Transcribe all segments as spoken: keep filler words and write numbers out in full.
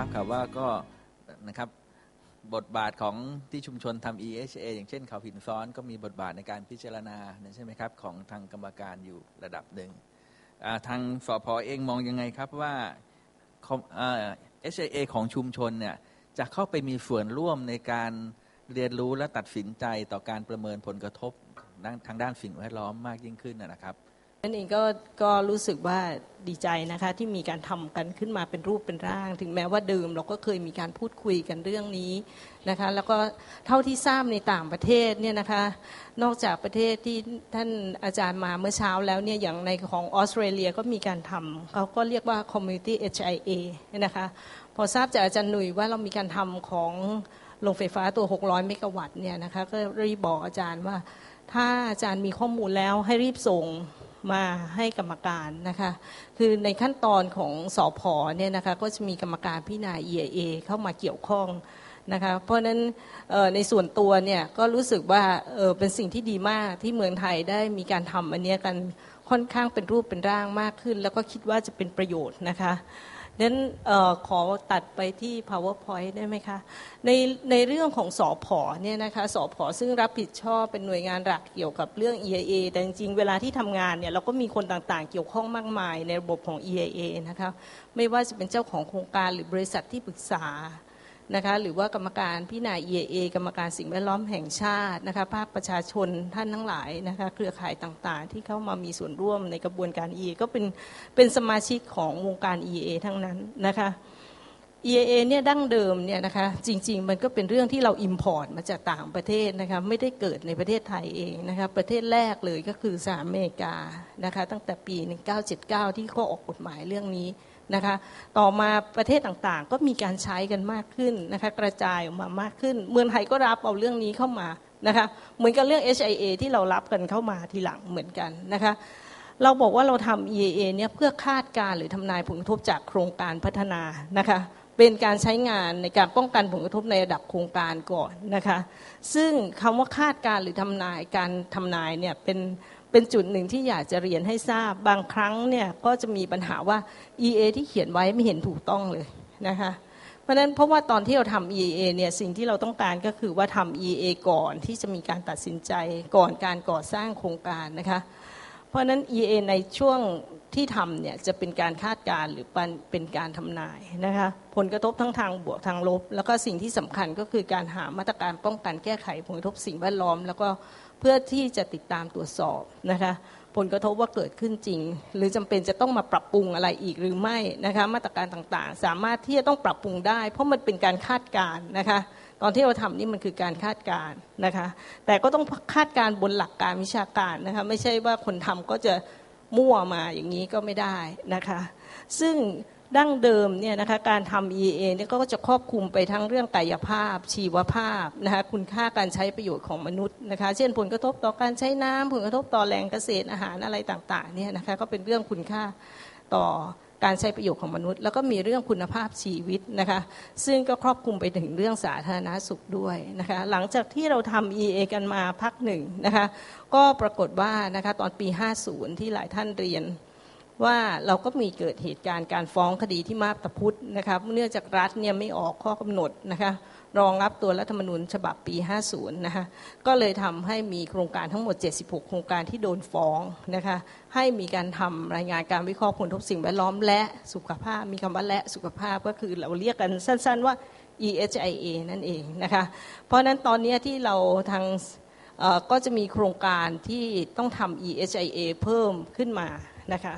ราบครับว่าก็นะครับบทบาทของที่ชุมชนทำ อี เอช เอ อย่างเช่นเขาหินซ้อนก็มีบทบาทในการพิจารณาใช่ไหมครับของทางกรรมการอยู่ระดับหนึ่งทางสผ.เองมองยังไงครับว่า เอช เอ ของชุมชนเนี่ยจะเข้าไปมีส่วนร่วมในการเรียนรู้และตัดสินใจต่อการประเมินผลกระทบทางด้านสิ่งแวดล้อมมากยิ่งขึ้นนะครับนั่นเองก็ก็รู้สึกว่าดีใจนะคะที่มีการทำกันขึ้นมาเป็นรูปเป็นร่างถึงแม้ว่าเดิมเราก็เคยมีการพูดคุยกันเรื่องนี้นะคะแล้วก็เท่าที่ทราบในต่างประเทศเนี่ยนะคะนอกจากประเทศที่ท่านอาจารย์มาเมื่อเช้าแล้วเนี่ยอย่างในของออสเตรเลียก็มีการทำเขาก็เรียกว่า Community เอช ไอ เอ นะคะพอทราบจากอาจารย์หนุ่ยว่าเรามีการทำของโรงไฟฟ้าตัวหกร้อยเมกะวัตต์เนี่ยนะคะก็รีบบอกอาจารย์ว่าถ้าอาจารย์มีข้อมูลแล้วให้รีบส่งมาให้กรรมการนะคะคือในขั้นตอนของสผ.เนี่ยนะคะก็จะมีกรรมการพิจารณา อี ไอ เอ เข้ามาเกี่ยวข้องนะคะเพราะฉะนั้นในส่วนตัวเนี่ยก็รู้สึกว่าเออเป็นสิ่งที่ดีมากที่เมืองไทยได้มีการทำอันนี้กันค่อนข้างเป็นรูปเป็นร่างมากขึ้นแล้วก็คิดว่าจะเป็นประโยชน์นะคะนั้นเอ่อขอตัดไปที่ PowerPoint ได้ไหมคะในในเรื่องของสผ.เนี่ยนะคะสผ.ซึ่งรับผิดชอบเป็นหน่วยงานหลักเกี่ยวกับเรื่อง อี ไอ เอ แต่จริงๆเวลาที่ทำงานเนี่ยเราก็มีคนต่างๆเกี่ยวข้องมากมายในระบบของ อี ไอ เอ นะคะไม่ว่าจะเป็นเจ้าของโครงการหรือบริษัทที่ปรึกษานะคะหรือว่ากรรมการพิจารณา อี ไอ เอ กรรมการสิ่งแวดล้อมแห่งชาตินะคะภาคประชาชนท่านทั้งหลายนะคะเครือข่ายต่างๆที่เข้ามามีส่วนร่วมในกระบวนการ อี ไอ เอ ก็เป็นเป็นสมาชิกของวงการ อี ไอ เอ ทั้งนั้นนะคะ อี ไอ เอ เนี่ยดั้งเดิมเนี่ยนะคะจริงๆมันก็เป็นเรื่องที่เราอิมพอร์ตมาจากต่างประเทศนะคะไม่ได้เกิดในประเทศไทยเองนะคะประเทศแรกเลยก็คือสหรัฐอเมริกานะคะตั้งแต่ปีหนึ่งพันเก้าร้อยเจ็ดสิบเก้าที่เขาออกกฎหมายเรื่องนี้นะคะต่อมาประเทศต่างๆก็มีการใช้กันมากขึ้นนะคะกระจายออกมามากขึ้นเมืองไทยก็รับเอาเรื่องนี้เข้ามานะคะเหมือนกับเรื่อง เอช ไอ เอ ที่เรารับกันเข้ามาทีหลังเหมือนกันนะคะเราบอกว่าเราทำ อี ไอ เอ เนี่ยเพื่อคาดการณ์หรือทำนายผลกระทบจากโครงการพัฒนานะคะเป็นการใช้งานในการป้องกันผลกระทบในระดับโครงการก่อนนะคะซึ่งคำว่าคาดการณ์หรือทำนายการทำนายเนี่ยเป็นเป็นจุดหนึ่งที่อยากจะเรียนให้ทราบบางครั้งเนี่ยก็จะมีปัญหาว่า อี เอ ที่เขียนไว้ไม่เห็นถูกต้องเลยนะคะเพราะฉะนั้นเพราะว่าตอนที่เราทำ อี เอ เนี่ยสิ่งที่เราต้องการก็คือว่าทำ อี เอ ก่อนที่จะมีการตัดสินใจก่อนการก่อสร้างโครงการนะคะเพราะฉะนั้น อี เอ ในช่วงที่ทำเนี่ยจะเป็นการคาดการณ์หรือเป็นการทำนายนะคะผลกระทบทั้งทางบวกทางลบแล้วก็สิ่งที่สำคัญก็คือการหามาตรการป้องกันแก้ไขผลกระทบสิ่งแวดล้อมแล้วก็เพื่อที่จะติดตามตรวจสอบนะคะผลกระทบว่าเกิดขึ้นจริงหรือจำเป็นจะต้องมาปรับปรุงอะไรอีกหรือไม่นะคะมาตรการต่างๆสามารถที่จะต้องปรับปรุงได้เพราะมันเป็นการคาดการณ์นะคะตอนที่เราทำนี่มันคือการคาดการณ์นะคะแต่ก็ต้องคาดการณ์บนหลักการวิชาการนะคะไม่ใช่ว่าคนทำก็จะมั่วมาอย่างนี้ก็ไม่ได้นะคะซึ่งดั้งเดิมเนี่ยนะคะการทำ อี เอ เนี่ยก็จะครอบคลุมไปทั้งเรื่องกายภาพชีวภาพนะคะคุณค่าการใช้ประโยชน์ของมนุษย์นะคะเช่นผลกระทบต่อการใช้น้ำผลกระทบต่อแหล่งเกษตรอาหารอะไรต่างๆเนี่ยนะคะก็เป็นเรื่องคุณค่าต่อการใช้ประโยชน์ของมนุษย์แล้วก็มีเรื่องคุณภาพชีวิตนะคะซึ่งก็ครอบคลุมไปถึงเรื่องสาธารณสุขด้วยนะคะหลังจากที่เราทำ อี เอ กันมาพักหนึ่งนะคะก็ปรากฏว่านะคะตอนปีห้าสิบที่หลายท่านเรียนว่าเราก็มีเกิดเหตุการณ์การฟ้องคดีที่มาบตาพุธนะคะเนื่องจากรัฐเนี่ยไม่ออกข้อกำหนดนะคะรองรับตัวรัฐธรรมนูญฉบับปีห้าสิบนะคะก็เลยทำให้มีโครงการทั้งหมดเจ็ดสิบหกโครงการที่โดนฟ้องนะคะให้มีการทำรายงานการวิเคราะห์ผลกระทบสิ่งแวดล้อมและสุขภาพมีคำว่าและสุขภาพก็คือเราเรียกกันสั้นๆว่า อี เอช ไอ เอ นั่นเองนะคะเพราะนั้นตอนนี้ที่เราทางก็จะมีโครงการที่ต้องทำ อี เอช ไอ เอ เพิ่มขึ้นมานะคะ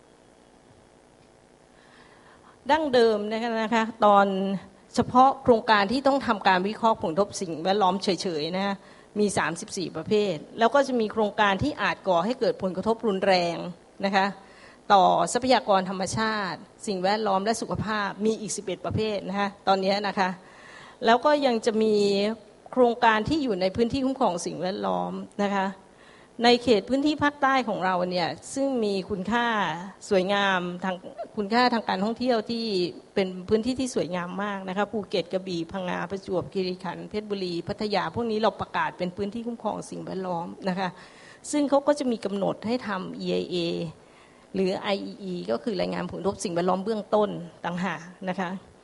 ดั้งเดิมนะคะตอนเฉพาะโครงการที่ต้องทำการวิเคราะห์ผลกระทบสิ่งแวดล้อมเฉยๆนะมีสามสิบสี่ประเภทแล้วก็จะมีโครงการที่อาจก่อให้เกิดผลกระทบรุนแรงนะคะต่อทรัพยากรธรรมชาติสิ่งแวดล้อมและสุขภาพมีอีกสิบเอ็ดประเภทนะคะตอนนี้นะคะแล้วก็ยังจะมีโครงการที่อยู่ในพื้นที่คุ้มครองสิ่งแวดล้อมนะคะในเขตพื้นที่ภาคใต้ของเราเนี่ยซึ่งมีคุณค่าสวยงามทางคุณค่าทางการท่องเที่ยวที่เป็นพื้นที่ที่สวยงามมากนะคะภูเก็ตกระบี่พังงาประจวบคีรีขันธ์เพชรบุรีพัทยาพวกนี้เราประกาศเป็นพื้นที่คุ้มครองสิ่งแวดล้อมนะคะซึ่งเขาก็จะมีกำหนดให้ทำ อี ไอ เอ หรือ ไอ อี อี ก็คือรายงานผลกระทบสิ่งแวดล้อมเบื้องต้นต่างหากนะคะ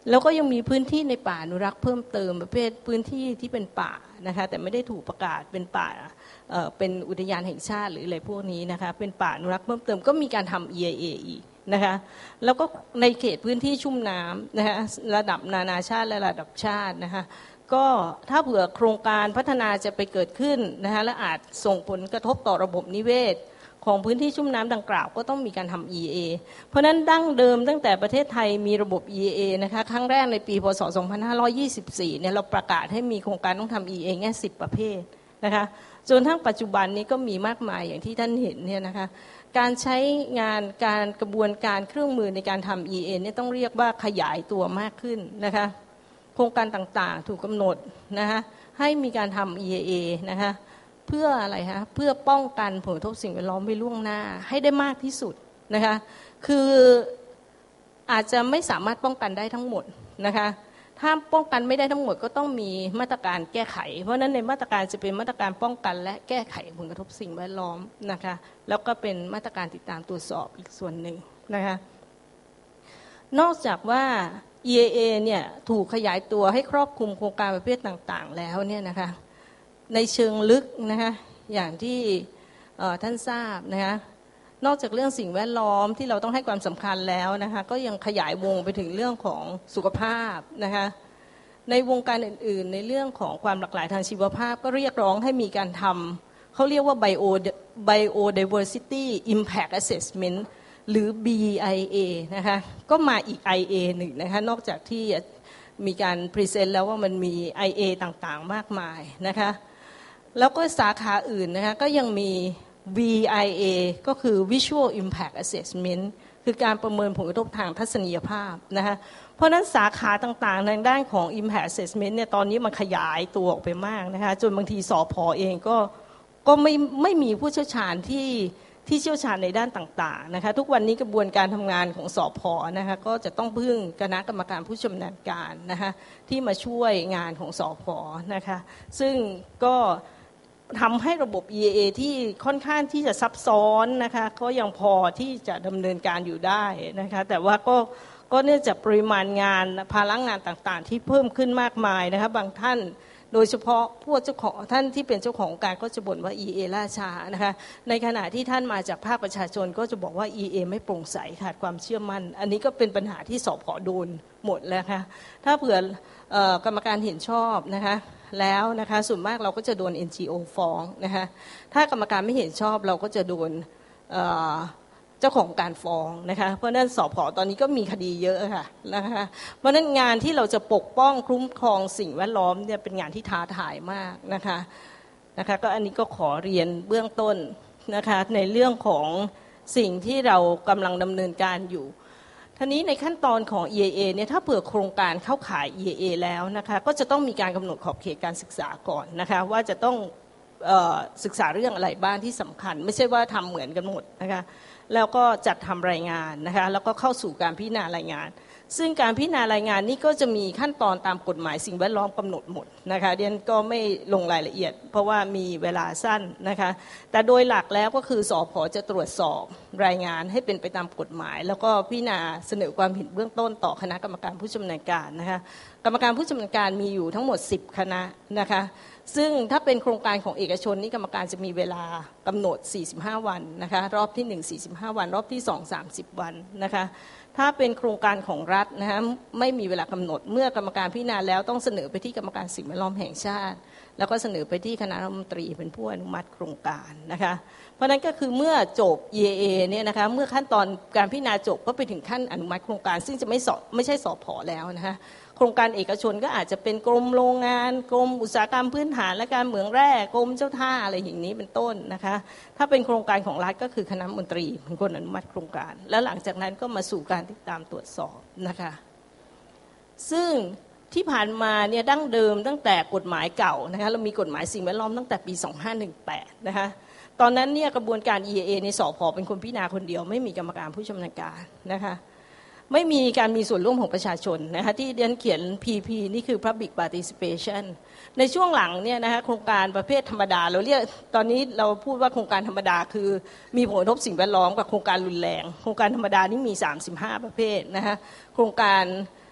แล้วก็ยังมีพื้นที่ในป่าอนุรักษ์เพิ่มเติมประเภทพื้นที่ที่เป็นป่านะคะแต่ไม่ได้ถูกประกาศเป็นป่าเอ่อเป็นอุทยานแห่งชาติหรืออะไรพวกนี้นะคะเป็นป่าอนุรักษ์เพิ่มเติมก็มีการทำ อี ไอ เอ อีกนะคะแล้วก็ในเขตพื้นที่ชุ่มน้ำนะคะระดับนานาชาติและระดับชาตินะคะก็ถ้าเผื่อโครงการพัฒนาจะไปเกิดขึ้นนะคะและอาจส่งผลกระทบต่อระบบนิเวศของพื้นที่ชุ่มน้ำดังกล่าวก็ต้องมีการทำ อี เอ เพราะนั้นดั้งเดิมตั้งแต่ประเทศไทยมีระบบ อี เอ นะคะครั้งแรกในปีพ.ศ. สองพันห้าร้อยยี่สิบสี่เนี่ยเราประกาศให้มีโครงการต้องทำ อี เอ แค่สิบประเภทนะคะจนทั้งปัจจุบันนี้ก็มีมากมายอย่างที่ท่านเห็นเนี่ยนะคะการใช้งานการกระบวนการเครื่องมือในการทำ อี เอ เนี่ยต้องเรียกว่าขยายตัวมากขึ้นนะคะโครงการต่างๆถูกกำหนดนะคะให้มีการทำ อี เอ นะคะเพื่ออะไรคะเพื่อป้องกันผลกระทบสิ่งแวดล้อมไว้ล่วงหน้าให้ได้มากที่สุดนะคะคืออาจจะไม่สามารถป้องกันได้ทั้งหมดนะคะถ้าป้องกันไม่ได้ทั้งหมดก็ต้องมีมาตรการแก้ไขเพราะนั้นในมาตรการจะเป็นมาตรการป้องกันและแก้ไขผลกระทบสิ่งแวดล้อมนะคะแล้วก็เป็นมาตรการติดตามตรวจสอบอีกส่วนหนึ่งนะคะนอกจากว่า อี เอ เอ เนี่ยถูกขยายตัวให้ครอบคลุมโครงการประเภทต่างๆแล้วเนี่ยนะคะในเชิงลึกนะคะอย่างที่ท่านทราบนะคะนอกจากเรื่องสิ่งแวดล้อมที่เราต้องให้ความสำคัญแล้วนะคะก็ยังขยายวงไปถึงเรื่องของสุขภาพนะคะในวงการอื่นๆในเรื่องของความหลากหลายทางชีวภาพก็เรียกร้องให้มีการทำเขาเรียกว่า Bio Biodiversity Impact Assessment หรือ บี ไอ เอ นะคะก็มาอีก ไอ เอ หนึ่งนะคะนอกจากที่มีการพรีเซนต์แล้วว่ามันมี ไอ เอ ต่างๆมากมายนะคะแล้วก็สาขาอื่นนะคะก็ยังมี วี ไอ เอ ก็คือ Visual Impact Assessment คือการประเมินผลกระทบทางทัศนียภาพนะคะเพราะนั้นสาขาต่างๆในด้านของ Impact Assessment เนี่ยตอนนี้มันขยายตัวออกไปมากนะคะจนบางทีสผ.เองก็ก็ไม่ไม่มีผู้เชี่ยวชาญที่ที่เชี่ยวชาญในด้านต่างๆนะคะทุกวันนี้กระบวนการทำงานของสผ.นะคะก็จะต้องพึ่งคณะกรรมการผู้ชำนาญการนะคะที่มาช่วยงานของสผ.นะคะซึ่งก็ทำให้ระบบ อี เอ เอ ที่ค่อนข้างที่จะซับซ้อนนะคะก็ยังพอที่จะดำเนินการอยู่ได้นะคะแต่ว่าก็ก็เนื่องจากปริมาณงานภาระงานต่างๆที่เพิ่มขึ้นมากมายนะคะบางท่านโดยเฉพาะพวกเจ้าของท่านที่เป็นเจ้าของการก็จะบ่นว่า อี เอ ล่าช้านะคะในขณะที่ท่านมาจากภาคประชาชนก็จะบอกว่า อี เอ ไม่โปร่งใสขาดความเชื่อมั่นอันนี้ก็เป็นปัญหาที่สผ.โดนหมดแล้วค่ะถ้าเผื่อกรรมการเห็นชอบนะคะแล้วนะคะส่วนมากเราก็จะโดน เอ็น จี โอ ฟ้องนะคะถ้ากรรมการไม่เห็นชอบเราก็จะโดนเจ้าของการฟ้องนะคะเพราะนั้นสผ.ตอนนี้ก็มีคดีเยอะค่ะนะคะเพราะนั้นงานที่เราจะปกป้องคุ้มครองสิ่งแวดล้อมเนี่ยเป็นงานที่ท้าทายมากนะคะนะคะก็อันนี้ก็ขอเรียนเบื้องต้นนะคะในเรื่องของสิ่งที่เรากำลังดำเนินการอยู่ทีนี้ในขั้นตอนของ อี เอ เอ เนี่ยถ้าเผื่อโครงการเข้าข่าย อี เอ เอ แล้วนะคะก็จะต้องมีการกำหนดขอบเขตการศึกษาก่อนนะคะว่าจะต้องเอ่อศึกษาเรื่องอะไรบ้างที่สำคัญไม่ใช่ว่าทำเหมือนกันหมดนะคะแล้วก็จัดทำรายงานนะคะแล้วก็เข้าสู่การพิจารณารายงานซึ่งการพิจารณารายงานนี้ก็จะมีขั้นตอนตามกฎหมายสิ่งแวดล้อมกำหนดหมดนะคะเรียนก็ไม่ลงรายละเอียดเพราะว่ามีเวลาสั้นนะคะแต่โดยหลักแล้วก็คือสผ.จะตรวจสอบรายงานให้เป็นไปตามกฎหมายแล้วก็พิจารณาเสนอความเห็นเบื้องต้นต่อคณะกรรมการผู้ชำนาญการนะคะกรรมการผู้ชำนาญการมีอยู่ทั้งหมดสิบคณะนะคะซึ่งถ้าเป็นโครงการของเอกชนนี่กรรมการจะมีเวลากำหนดสี่สิบห้าวันนะคะรอบที่หนึ่ง สี่สิบห้าวันรอบที่สอง สามสิบวันนะคะถ้าเป็นโครงการของรัฐนะคะไม่มีเวลากำหนดเมื่อกรรมการพิจารณาแล้วต้องเสนอไปที่กรรมการสิ่งแวดล้อมแห่งชาติแล้วก็เสนอไปที่คณะรัฐมนตรีเป็นผู้อนุมัติโครงการนะคะเพราะนั้นก็คือเมื่อจบ อี เอ เอ เนี่ยนะคะเมื่อขั้นตอนการพิจารณาจบก็ไปถึงขั้นอนุมัติโครงการซึ่งจะไม่สอบไม่ใช่สผ.แล้วนะคะโครงการเอกชนก็อาจจะเป็นกรมโรงงานกรมอุตสาหกรรมพื้นฐานและการเมืองแร่กรมเจ้าท่าอะไรอย่างนี้เป็นต้นนะคะถ้าเป็นโครงการของรัฐก็คือคณะมนตรีเป็นคนอนุมัติโครงการแล้วหลังจากนั้นก็มาสู่การติดตามตรวจสอบนะคะซึ่งที่ผ่านมาเนี่ยดั้งเดิมตั้งแต่กฎหมายเก่านะคะเรามีกฎหมายสิ่งแวดล้อมตั้งแต่ปีสองพันห้าร้อยสิบแปดนะคะตอนนั้นเนี่ยกระบวนการ อี เอ เอ ในสผ.เป็นคนพิจารณาคนเดียวไม่มีกรรมการผู้ชำนาญการนะคะไม่มีการมีส่วนร่วมของประชาชนนะคะที่เรียนเขียน พี พี นี่คือ Public Participation ในช่วงหลังเนี่ยนะคะโครงการประเภทธรรมดาเราเรียกตอนนี้เราพูดว่าโครงการธรรมดาคือมีผลกระทบสิ่งแวดล้อมกับโครงการรุนแรงโครงการธรรมดานี่มีสามสิบห้าประเภทนะคะโครงการ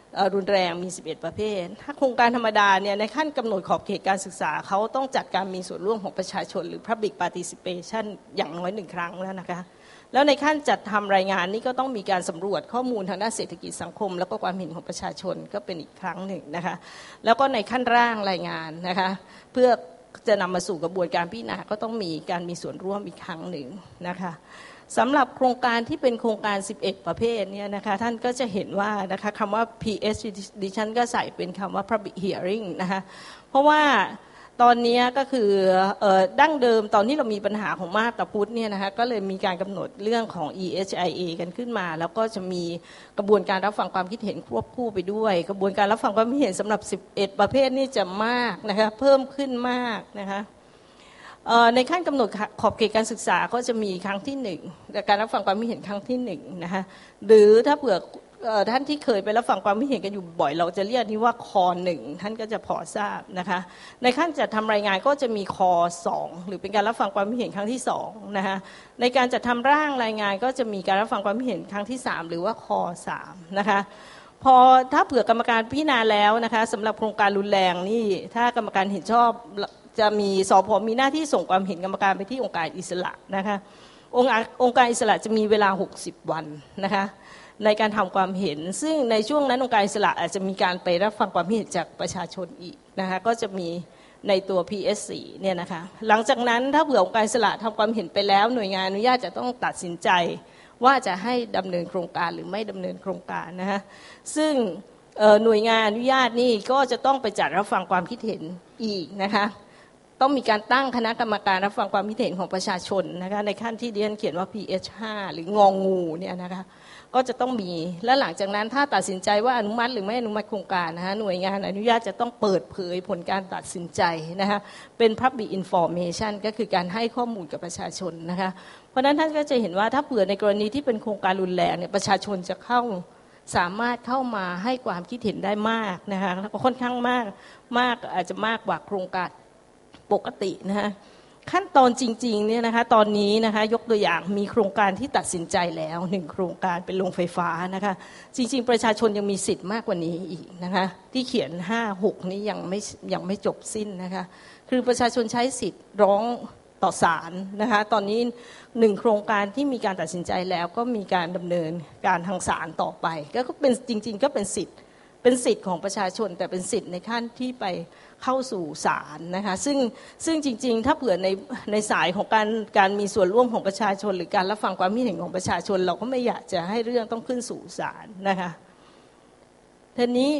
รุนแรงมีสิบเอ็ดประเภทถ้าโครงการธรรมดาเนี่ยในขั้นกำหนดขอบเขตการศึกษาเขาต้องจัดการมีส่วนร่วมของประชาชนหรือ Public Participation อย่างน้อยหนึ่งครั้งแล้วนะคะแล้วในขั้นจัดทำรายงานนี่ก็ต้องมีการสำรวจข้อมูลทางด้านเศรษฐกิจสังคมแล้วก็ความเห็นของประชาชนก็เป็นอีกครั้งหนึ่งนะคะแล้วก็ในขั้นร่างรายงานนะคะเพื่อจะนำมาสู่กระบวนการพิจารณาก็ต้องมีการมีส่วนร่วมอีกครั้งหนึ่งนะคะสำหรับโครงการที่เป็นโครงการสิบเอ็ดประเภทเนี่ยนะคะท่านก็จะเห็นว่านะคะคำว่า พี เอส ดิฉันก็ใส่เป็นคำว่า Public Hearing นะคะเพราะว่าตอนนี้ก็คือดั้งเดิมตอนที่เรามีปัญหาของมาตราพุทธเนี่ยนะคะก็เลยมีการกำหนดเรื่องของ อี เอช ไอ เอ กันขึ้นมาแล้วก็จะมีกระบวนการรับฟังความคิดเห็นควบคู่ไปด้วยกระบวนการรับฟังความคิดเห็นสำหรับสิบเอ็ดประเภทนี่จะมากนะคะเพิ่มขึ้นมากนะคะในขั้นกำหนดขอบเขตการศึกษาก็จะมีครั้งที่หนึ่งการรับฟังความคิดเห็นครั้งที่หนึ่งนะคะหรือถ้าเผื่อท่านที่เคยไปรับฟังความคิดเห็นกันอยู่บ่อยเราจะเรียกนี้ว่าคอหนึ่งท่านก็จะพอทราบนะคะในขั้นจัดทำรายงานก็จะมีคอสองหรือเป็นการรับฟังความคิดเห็นครั้งที่สองนะคะในการจัดทำร่างรายงานก็จะมีการรับฟังความคิดเห็นครั้งที่สามหรือว่าคอสามนะคะพอถ้าเผื่อกรรมการพิจารณาแล้วนะคะสำหรับโครงการรุนแรงนี่ถ้ากรรมการเห็นชอบจะมีสผมีหน้าที่ส่งความเห็นกรรมการไปที่องค์การอิสระนะคะองค์องค์การอิสระจะมีเวลาหกสิบวันนะคะในการทำความเห็นซึ่งในช่วงนั้นองค์การอิสระอาจจะมีการไปรับฟังความเห็นจากประชาชนอีกนะคะก็จะมีในตัว พี เอส โฟร์ เนี่ยนะคะหลังจากนั้นถ้าเผื่อองค์การอิสระทำความเห็นไปแล้วหน่วยงานอนุญาตจะต้องตัดสินใจว่าจะให้ดำเนินโครงการหรือไม่ดำเนินโครงการนะคะซึ่งหน่วยงานอนุญาตนี่ก็จะต้องไปจัดรับฟังความคิดเห็นอีกนะคะต้องมีการตั้งคณะกรรมการรับฟังความคิดเห็นของประชาชนนะคะในขั้นที่เรียนเขียนว่า พี เอช ไฟว์ หรืององูเนี่ยนะคะก็จะต้องมีและหลังจากนั้นถ้าตัดสินใจว่าอนุมัติหรือไม่อนุมัติโครงการนะคะหน่วยงานอนุญาตจะต้องเปิดเผยผลการตัดสินใจนะคะเป็น Public Information ก็คือการให้ข้อมูลกับประชาชนนะคะเพราะฉะนั้นท่านก็จะเห็นว่าถ้าเผื่อในกรณีที่เป็นโครงการรุนแรงเนี่ยประชาชนจะเข้าสามารถเข้ามาให้ความคิดเห็นได้มากนะคะแล้วก็ค่อนข้างมากมากอาจจะมากกว่าโครงการปกตินะคะขั้นตอนจริงๆเนี่ยนะคะตอนนี้นะคะยกตัวอย่างมีโครงการที่ตัดสินใจแล้วหนึ่งโครงการเป็นโรงไฟฟ้านะคะจริงๆประชาชนยังมีสิทธิ์มากกว่านี้อีกนะคะที่เขียนห้า หกนี้ยังไม่ยังไม่จบสิ้นนะคะคือประชาชนใช้สิทธิ์ร้องต่อศาลนะคะตอนนี้หนึ่งโครงการที่มีการตัดสินใจแล้วก็มีการดำเนินการทางศาลต่อไปก็เป็นจริงๆก็เป็นสิทธิ์เป็นสิทธิ์ของประชาชนแต่เป็นสิทธิ์ในขั้นที่ไปเข้าสู่ศาลนะคะซึ่งซึ่งจริงๆถ้าเผื่อในในสายของการการมีส่วนร่วมของประชาชนหรือการรับฟังความคิดเห็นของประชาชนเราก็ไม่อยากจะให้เรื่องต้องขึ้นสู่ศาลนะคะทีนี้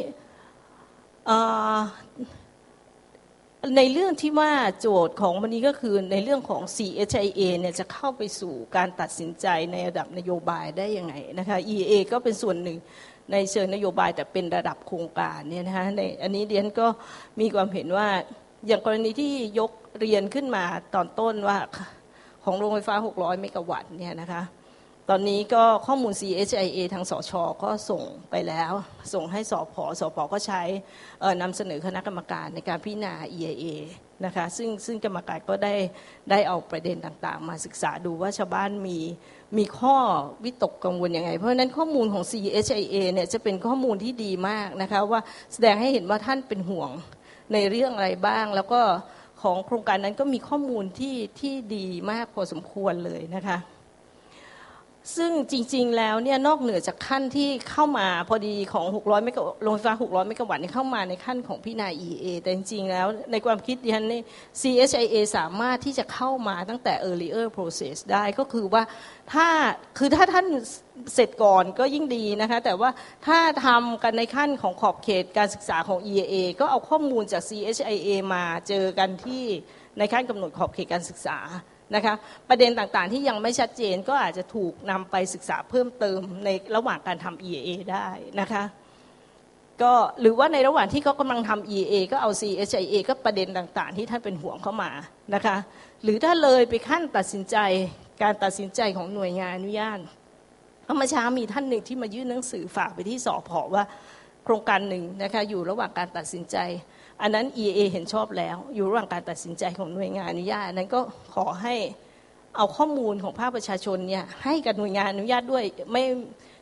ในเรื่องที่ว่าโจทย์ของวันนี้ก็คือในเรื่องของ ซี เอช ไอ เอ เนี่ยจะเข้าไปสู่การตัดสินใจในระดับนโยบายได้ยังไงนะคะ อี เอ ก็เป็นส่วนหนึ่งในเชิงนโยบายแต่เป็นระดับโครงการเนี่ยนะคะในอันนี้เรียนก็มีความเห็นว่าอย่างกรณีที่ยกเรียนขึ้นมาตอนต้นว่าของโรงไฟฟ้าหกร้อยเมกะวัตต์เนี่ยนะคะตอนนี้ก็ข้อมูล ซี เอช ไอ เอ ทางสช.ก็ส่งไปแล้วส่งให้สผ.สผ.ก็ใช้นำเสนอคณะกรรมการในการพิจารณา อี ไอ เอ นะคะซึ่งซึ่งกรรมการก็ได้ได้เอาประเด็นต่างๆมาศึกษาดูว่าชาวบ้านมีมีข้อวิตกกังวลยังไงเพราะฉะนั้นข้อมูลของ ซี เอช ไอ เอ เนี่ยจะเป็นข้อมูลที่ดีมากนะคะว่าแสดงให้เห็นว่าท่านเป็นห่วงในเรื่องอะไรบ้างแล้วก็ของโครงการนั้นก็มีข้อมูลที่ที่ดีมากพอสมควรเลยนะคะซึ่งจริงๆแล้วเนี่ยนอกเหนือจากขั้นที่เข้ามาพอดีของหกร้อยเมกะโรงไฟฟ้าหกร้อยเมกะวัตต์นี่เข้ามาในขั้นของพิจารณา อี เอ แต่จริงๆแล้วในความคิดดิฉันนี่ ซี เอช ไอ เอ สามารถที่จะเข้ามาตั้งแต่ earlier process ได้ก็คือว่าถ้าคือถ้าท่านเสร็จก่อนก็ยิ่งดีนะคะแต่ว่าถ้าทำกันในขั้นของขอบเขตการศึกษาของ อี เอ ก็เอาข้อมูลจาก ซี เอช ไอ เอ มาเจอกันที่ในขั้นกำหนดขอบเขตการศึกษานะคะประเด็นต่างๆที่ยังไม่ชัดเจนก็อาจจะถูกนำไปศึกษาเพิ่มเติมในระหว่างการทำ อี เอ ได้นะคะก็หรือว่าในระหว่างที่เขากำลังทำ อี เอ ก็เอา ซี เอช ไอ เอ ก็ประเด็นต่างๆที่ท่านเป็นห่วงเข้ามานะคะหรือถ้าเลยไปขั้นตัดสินใจการตัดสินใจของหน่วยงานอนุญาตเมื่อเช้ามีท่านหนึ่งที่มายื่นหนังสือฝากไปที่สผ.ว่าโครงการหนึ่งนะคะอยู่ระหว่างการตัดสินใจอันนั้น อี เอ เห็นชอบแล้วอยู่ระหว่างการตัดสินใจของหน่วยงานอนุญาตนั้นก็ขอให้เอาข้อมูลของภาคประชาชนเนี่ยให้กับหน่วยงานอนุญาตด้วยไม่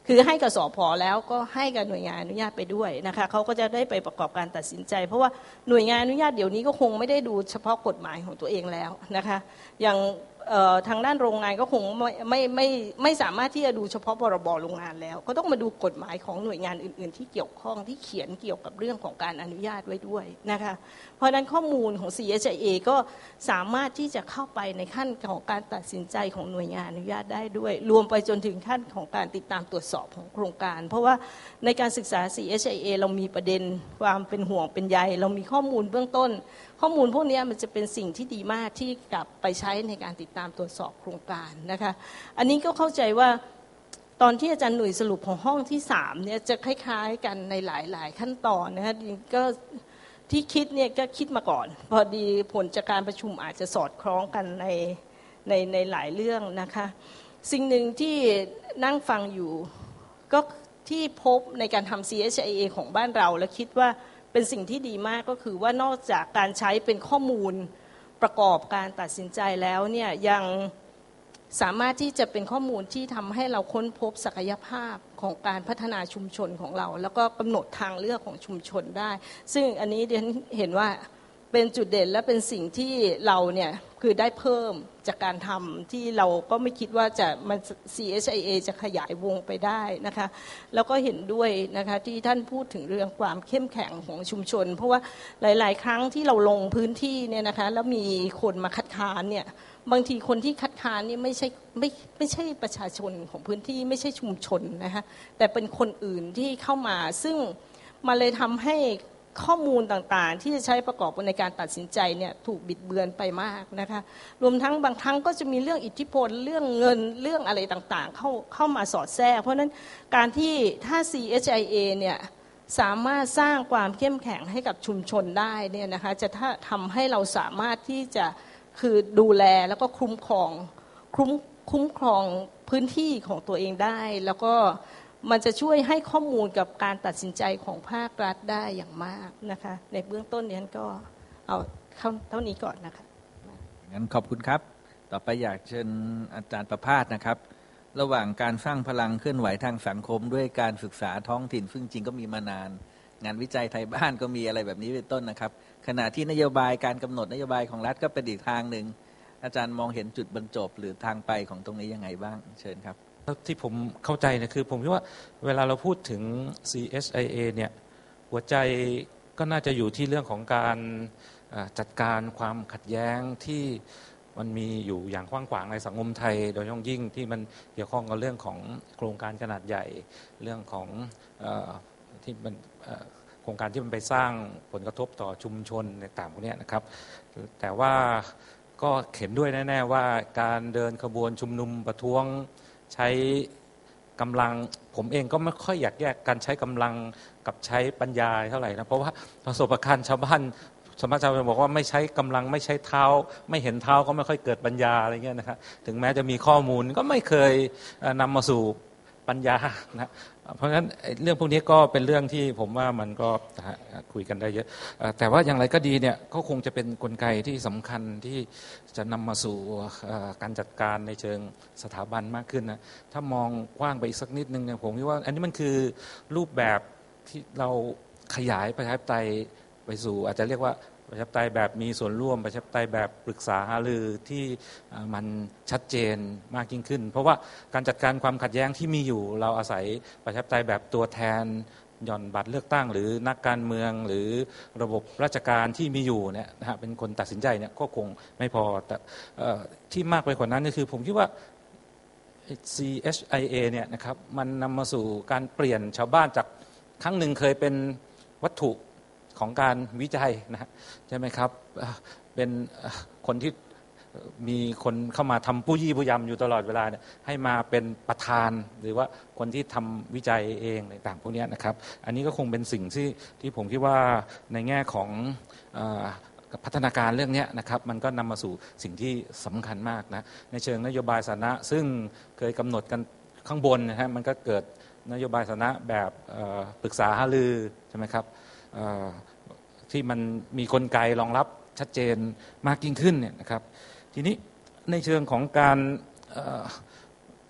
คือให้กับสผ.แล้วก็ให้กับหน่วยงานอนุญาตไปด้วยนะคะเขาก็จะได้ไปประกอบการตัดสินใจเพราะว่าหน่วยงานอนุญาตเดี๋ยวนี้ก็คงไม่ได้ดูเฉพาะกฎหมายของตัวเองแล้วนะคะอย่างทางด้านโรงงานก็คงไม่ไม่ไม่ไม่สามารถที่จะดูเฉพาะพรบโรงงานแล้วก็ต้องมาดูกฎหมายของหน่วยงานอื่นๆที่เกี่ยวข้องที่เขียนเกี่ยวกับเรื่องของการอนุญาตไว้ด้วยนะคะเพราะฉะนั้นข้อมูลของ ซี เอช ไอ เอ ก็สามารถที่จะเข้าไปในขั้นของการตัดสินใจของหน่วยงานอนุญาตได้ด้วยรวมไปจนถึงขั้นของการติดตามตรวจสอบของโครงการเพราะว่าในการศึกษา ซี เอช ไอ เอ เรามีประเด็นความเป็นห่วงเป็นใยเรามีข้อมูลเบื้องต้นข้อมูลพวกนี้มันจะเป็นสิ่งที่ดีมากที่กลับไปใช้ในการติดตามตรวจสอบโครงการนะคะอันนี้ก็เข้าใจว่าตอนที่อาจารย์หนุ่ยสรุปของห้องที่สามเนี่ยจะคล้ายๆกันในหลายๆขั้นตอนนะคะก็ที่คิดเนี่ยก็คิดมาก่อนพอดีผลจากการประชุมอาจจะสอดคล้องกันในในในหลายเรื่องนะคะสิ่งหนึ่งที่นั่งฟังอยู่ก็ที่พบในการทำ ซี เอช ไอ เอ ของบ้านเราและคิดว่าเป็นสิ่งที่ดีมากก็คือว่านอกจากการใช้เป็นข้อมูลประกอบการตัดสินใจแล้วเนี่ยยังสามารถที่จะเป็นข้อมูลที่ทำให้เราค้นพบศักยภาพของการพัฒนาชุมชนของเราแล้วก็กำหนดทางเลือกของชุมชนได้ซึ่งอันนี้เดนเห็นว่าเป็นจุดเด่นและเป็นสิ่งที่เราเนี่ยคือได้เพิ่มจากการทำที่เราก็ไม่คิดว่าจะมัน ซี เอช ไอ เอ จะขยายวงไปได้นะคะแล้วก็เห็นด้วยนะคะที่ท่านพูดถึงเรื่องความเข้มแข็งของชุมชนเพราะว่าหลายๆครั้งที่เราลงพื้นที่เนี่ยนะคะแล้วมีคนมาคัดค้านเนี่ยบางทีคนที่คัดค้านนี่ไม่ใช่ไม่ไม่ใช่ประชาชนของพื้นที่ไม่ใช่ชุมชนนะคะแต่เป็นคนอื่นที่เข้ามาซึ่งมาเลยทำให้ข้อมูลต่างๆที่จะใช้ประกอบในการตัดสินใจเนี่ยถูกบิดเบือนไปมากนะคะรวมทั้งบางครั้งก็จะมีเรื่องอิทธิพลเรื่องเงินเรื่องอะไรต่างๆเข้าเข้ามาสอดแทรกเพราะฉะนั้นการที่ถ้า ซี เอช ไอ เอ เนี่ยสามารถสร้างความเข้มแข็งให้กับชุมชนได้เนี่ยนะคะจะถ้าทำให้เราสามารถที่จะคือดูแลแล้วก็คุ้มครองคุ้มคุ้มครองพื้นที่ของตัวเองได้แล้วก็มันจะช่วยให้ข้อมูลกับการตัดสินใจของภาครัฐได้อย่างมากนะคะในเบื้องต้นนี้ก็เอาเท่านี้ก่อนนะคะงั้นขอบคุณครับต่อไปอยากเชิญอาจารย์ประภาสนะครับระหว่างการสร้างพลังเคลื่อนไหวทางสังคมด้วยการศึกษาท้องถิ่นซึ่งจริงก็มีมานานงานวิจัยไทยบ้านก็มีอะไรแบบนี้เป็นต้นนะครับขณะที่นโยบายการกำหนดนโยบายของรัฐก็เป็นอีกทางหนึ่งอาจารย์มองเห็นจุดบรรจบหรือทางไปของตรงนี้ยังไงบ้างเชิญครับที่ผมเข้าใจเนี่ยคือผมคิดว่าเวลาเราพูดถึง ซี เอช ไอ เอ เนี่ยหัวใจก็น่าจะอยู่ที่เรื่องของการจัดการความขัดแย้งที่มันมีอยู่อย่างกว้างขวางในสังคมไทยโดยเฉพาะยิ่งที่มันเกี่ยวข้องกับเรื่องของโครงการขนาดใหญ่เรื่องของที่มันโครงการที่มันไปสร้างผลกระทบต่อชุมชนในต่างพวกนี้นะครับแต่ว่าก็เห็นด้วยแน่ๆว่าการเดินขบวนชุมนุมประท้วงใช้กำลังผมเองก็ไม่ค่อยอยากแยกการใช้กำลังกับใช้ปัญญาเท่าไหร่นะเพราะว่าประสบการณ์ชาวบ้านสมัชชาบอกว่าไม่ใช้กำลังไม่ใช้เท้าไม่เห็นเท้าก็ไม่ค่อยเกิดปัญญาอะไรเงี้ยนะครับถึงแม้จะมีข้อมูลก็ไม่เคยนำมาสู่ปัญญานะเพราะฉะนั้นเรื่องพวกนี้ก็เป็นเรื่องที่ผมว่ามันก็คุยกันได้เยอะแต่ว่าอย่างไรก็ดีเนี่ยก็คงจะเป็นกลไกที่สำคัญที่จะนำมาสู่การจัดการในเชิงสถาบันมากขึ้นนะถ้ามองกว้างไปอีกสักนิดนึงเนี่ยผมคิดว่าอันนี้มันคือรูปแบบที่เราขยายประชาธิปไตยไปสู่อาจจะเรียกว่าประชาธิปไตยแบบมีส่วนร่วมประชาธิปไตยแบบปรึกษาหารือที่มันชัดเจนมากยิ่งขึ้นเพราะว่าการจัดการความขัดแย้งที่มีอยู่เราอาศัยประชาธิปไตยแบบตัวแทนหย่อนบัตรเลือกตั้งหรือนักการเมืองหรือระบบราชการที่มีอยู่เนี่ยนะฮะเป็นคนตัดสินใจเนี่ยก็คงไม่พอแต่ที่มากไปกว่านั้นก็คือผมคิดว่า ซี เอช ไอ เอ เนี่ยนะครับมันนำมาสู่การเปลี่ยนชาวบ้านจากครั้งหนึ่งเคยเป็นวัตถุของการวิจัยนะใช่ไหมครับเป็นคนที่มีคนเข้ามาทำผู้ยี่ผู้ยำอยู่ตลอดเวลาเนี่ยให้มาเป็นประธานหรือว่าคนที่ทำวิจัยเองในต่างพวกนี้นะครับอันนี้ก็คงเป็นสิ่งที่ที่ผมคิดว่าในแง่ของพัฒนาการเรื่องนี้นะครับมันก็นำมาสู่สิ่งที่สำคัญมากนะในเชิงนโยบายสาธารณะซึ่งเคยกำหนดกันข้างบนนะฮะมันก็เกิดนโยบายสาธารณะแบบปรึกษาหารือใช่ไหมครับที่มันมีกลไกรองรับชัดเจนมากยิ่งขึ้นเนี่ยนะครับทีนี้ในเชิงของการ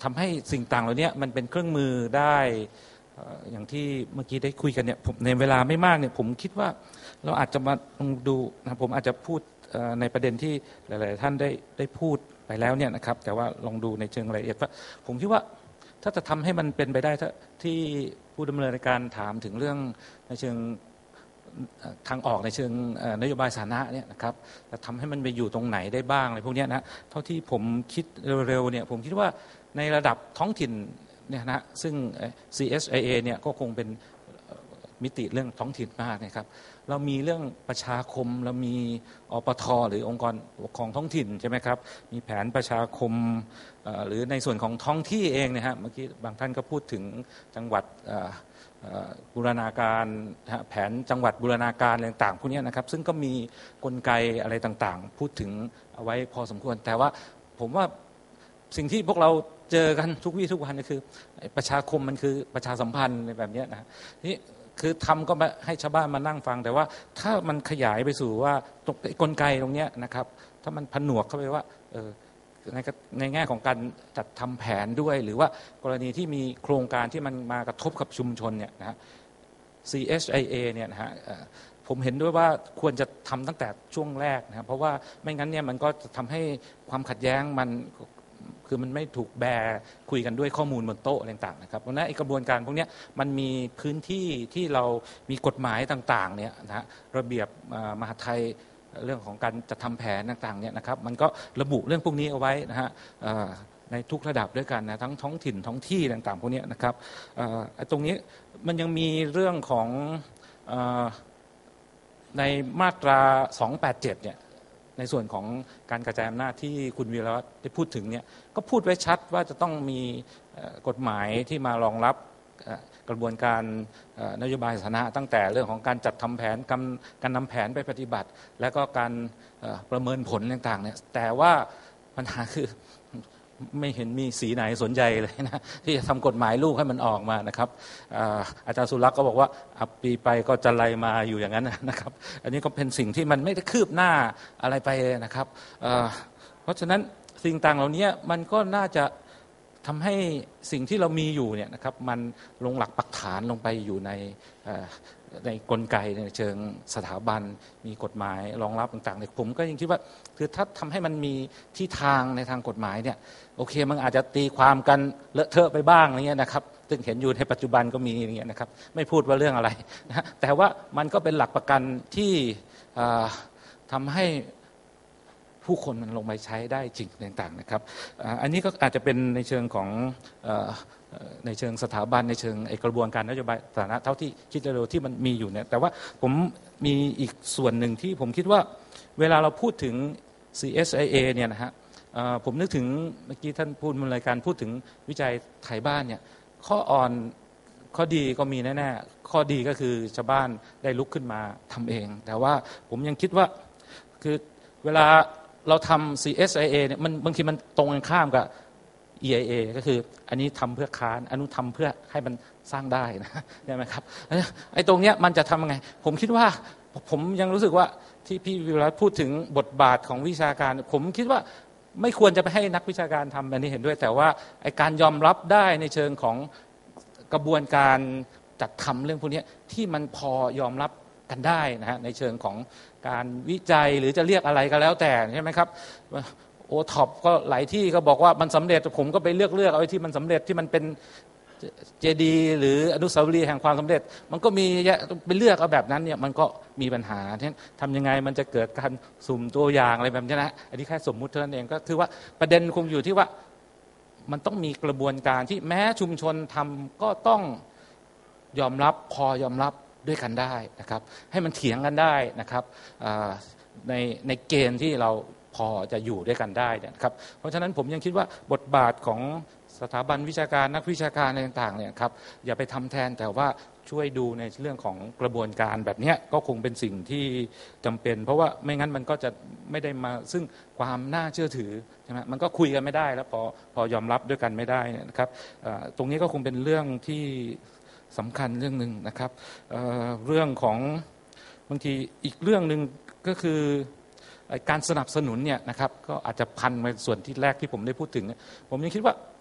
ทำให้สิ่งต่างเหล่านี้มันเป็นเครื่องมือได้อย่างที่เมื่อกี้ได้คุยกันเนี่ยในเวลาไม่มากเนี่ยผมคิดว่าเราอาจจะมาลองดูนะผมอาจจะพูดในประเด็นที่หลายๆท่านได้ได้พูดไปแล้วเนี่ยนะครับแต่ว่าลองดูในเชิงรายละเอียดว่าผมคิดว่าถ้าจะทำให้มันเป็นไปได้ที่ผู้ดำเนินการถามถึงเรื่องในเชิงทางออกในเชิงนโยบายสาธารณะเนี่ยนะครับจะทำให้มันไปอยู่ตรงไหนได้บ้างอะไรพวกนี้นะเท่าที่ผมคิดเร็วๆเนี่ยผมคิดว่าในระดับท้องถิ่นเนี่ยนะซึ่ง ซี เอส ไอ เอ เนี่ยก็คงเป็นมิติเรื่องท้องถิ่นมากนะครับเรามีเรื่องประชาคมเรามีอปท.หรือองค์กรปกครองท้องถิ่นใช่ไหมครับมีแผนประชาคมหรือในส่วนของท้องที่เองนะฮะเมื่อกี้บางท่านก็พูดถึงจังหวัดบูรณาการแผนจังหวัดบูรณาการอะไรต่างๆพวกนี้นะครับซึ่งก็มีกลไกอะไรต่างๆพูดถึงเอาไว้พอสมควรแต่ว่าผมว่าสิ่งที่พวกเราเจอกันทุกวี่ทุกวันก็คือประชาคมมันคือประชาสัมพันธ์ในแบบนี้นะนี่คือทำก็ให้ชาวบ้านมานั่งฟังแต่ว่าถ้ามันขยายไปสู่ว่ากลไกตรงนี้นะครับถ้ามันผนวกเข้าไปว่าเออในในแง่ของการจัดทำแผนด้วยหรือว่ากรณีที่มีโครงการที่มันมากระทบกับชุมชนเนี่ยนะฮะ ซี เอส ไอ เอ เนี่ยนะฮะผมเห็นด้วยว่าควรจะทำตั้งแต่ช่วงแรกนะครับเพราะว่าไม่งั้นเนี่ยมันก็จะทำให้ความขัดแย้งมันคือมันไม่ถูกแบร์คุยกันด้วยข้อมูลบนโต๊ะอะไรต่างๆนะครับเพราะฉะนั้นไอ้กระบวนการพวกนี้มันมีพื้นที่ที่เรามีกฎหมายต่างๆเนี่ยนะฮะระเบียบมหาดไทยเรื่องของการจะทำแผนต่างๆเนี่ยนะครับมันก็ระบุเรื่องพวกนี้เอาไว้นะฮะในทุกระดับด้วยกันนะทั้งท้องถิ่นท้องที่ต่างๆพวกนี้นะครับตรงนี้มันยังมีเรื่องของในมาตราสองแปดเจ็ดเนี่ยในส่วนของการกระจายอำนาจที่คุณวีรวัฒน์ได้พูดถึงเนี่ยก็พูดไว้ชัดว่าจะต้องมีกฎหมายที่มารองรับกระบวนการนโยบายสาธารณะตั้งแต่เรื่องของการจัดทำแผนการนำแผนไปปฏิบัติและก็การประเมินผลต่างๆเนี่ยแต่ว่าปัญหาคือไม่เห็นมีสีไหนสนใจเลยนะที่จะทำกฎหมายลูกให้มันออกมานะครับอาจารย์สุรักษ์ก็บอกว่าอับปีไปก็จะไล่มาอยู่อย่างนั้นนะครับอันนี้ก็เป็นสิ่งที่มันไม่ได้คืบหน้าอะไรไปนะครับเพราะฉะนั้นสิ่งต่างเหล่านี้มันก็น่าจะทำให้สิ่งที่เรามีอยู่เนี่ยนะครับมันลงหลักปักฐานลงไปอยู่ในในกลไกในเชิงสถาบันมีกฎหมายรองรับต่างๆเนี่ยผมก็ยังคิดว่าคือถ้าทำให้มันมีที่ทางในทางกฎหมายเนี่ยโอเคมันอาจจะตีความกันเลอะเทอะไปบ้างอะไรเงี้ยนะครับซึ่งเห็นอยู่ในปัจจุบันก็มีอย่างเงี้ยนะครับไม่พูดว่าเรื่องอะไรนะแต่ว่ามันก็เป็นหลักประกันที่ทำให้ผู้คนมันลงไปใช้ได้จริงต่างๆนะครับอันนี้ก็อาจจะเป็นในเชิงของในเชิงสถาบันในเชิงกระบวนการนโยบายสาธารณะเท่าที่คิดเร็วๆที่มันมีอยู่เนี่ยแต่ว่าผมมีอีกส่วนหนึ่งที่ผมคิดว่าเวลาเราพูดถึง ซี เอส ไอ เอ เนี่ยนะฮะผมนึกถึงเมื่อกี้ท่านพูดในรายการพูดถึงวิจัยไทยบ้านเนี่ยข้ออ่อนข้อดีก็มีแน่ๆข้อดีก็คือชาวบ้านได้ลุกขึ้นมาทำเองแต่ว่าผมยังคิดว่าคือเวลาเราทำ ซี เอส ไอ เอ เนี่ยมันบางทีมันตรงกันข้ามกับ อี ไอ เอ ก็คืออันนี้ทำเพื่อค้านอันนู้นทำเพื่อให้มันสร้างได้นะใช่ไหมครับไอ้ตรงเนี้ยมันจะทำยังไงผมคิดว่าผมยังรู้สึกว่าที่พี่วิรัตพูดถึงบทบาทของวิชาการผมคิดว่าไม่ควรจะไปให้นักวิชาการทำอันนี้เห็นด้วยแต่ว่าไอ้การยอมรับได้ในเชิงของกระบวนการจัดทำเรื่องพวกนี้ที่มันพอยอมรับกันได้นะฮะในเชิงของการวิจัยหรือจะเรียกอะไรก็แล้วแต่ใช่ไหมครับโอท็อปก็หลายที่ก็บอกว่ามันสำเร็จผมก็ไปเลือกเลือกเอาที่มันสำเร็จที่มันเป็นเจดีย์หรืออนุสาวรีย์แห่งความสำเร็จมันก็มีไปเลือกเอาแบบนั้นเนี่ยมันก็มีปัญหาที่ทำยังไงมันจะเกิดการสุ่มตัวอย่างอะไรแบบนี้นะอันนี้แค่สมมุติเท่านั้นเองก็คือว่าประเด็นคงอยู่ที่ว่ามันต้องมีกระบวนการที่แม้ชุมชนทำก็ต้องยอมรับพอยอมรับด้วยกันได้นะครับให้มันเถียงกันได้นะครับในในเกณฑ์ที่เราพอจะอยู่ด้วยกันได้นะครับเพราะฉะนั้นผมยังคิดว่าบทบาทของสถาบันวิชาการนักวิชาการอะไรต่างๆเนี่ยครับอย่าไปทำแทนแต่ว่าช่วยดูในเรื่องของกระบวนการแบบนี้ก็คงเป็นสิ่งที่จำเป็นเพราะว่าไม่งั้นมันก็จะไม่ได้มาซึ่งความน่าเชื่อถือใช่ไหมมันก็คุยกันไม่ได้แล้วพอพอยอมรับด้วยกันไม่ได้นะครับตรงนี้ก็คงเป็นเรื่องที่สำคัญเรื่องหนึ่งนะครับ เอ่อ เรื่องของบางทีอีกเรื่องหนึ่งก็คือการสนับสนุนเนี่ยนะครับก็อาจจะพันไปส่วนที่แรกที่ผมได้พูดถึงผมยังคิดว่า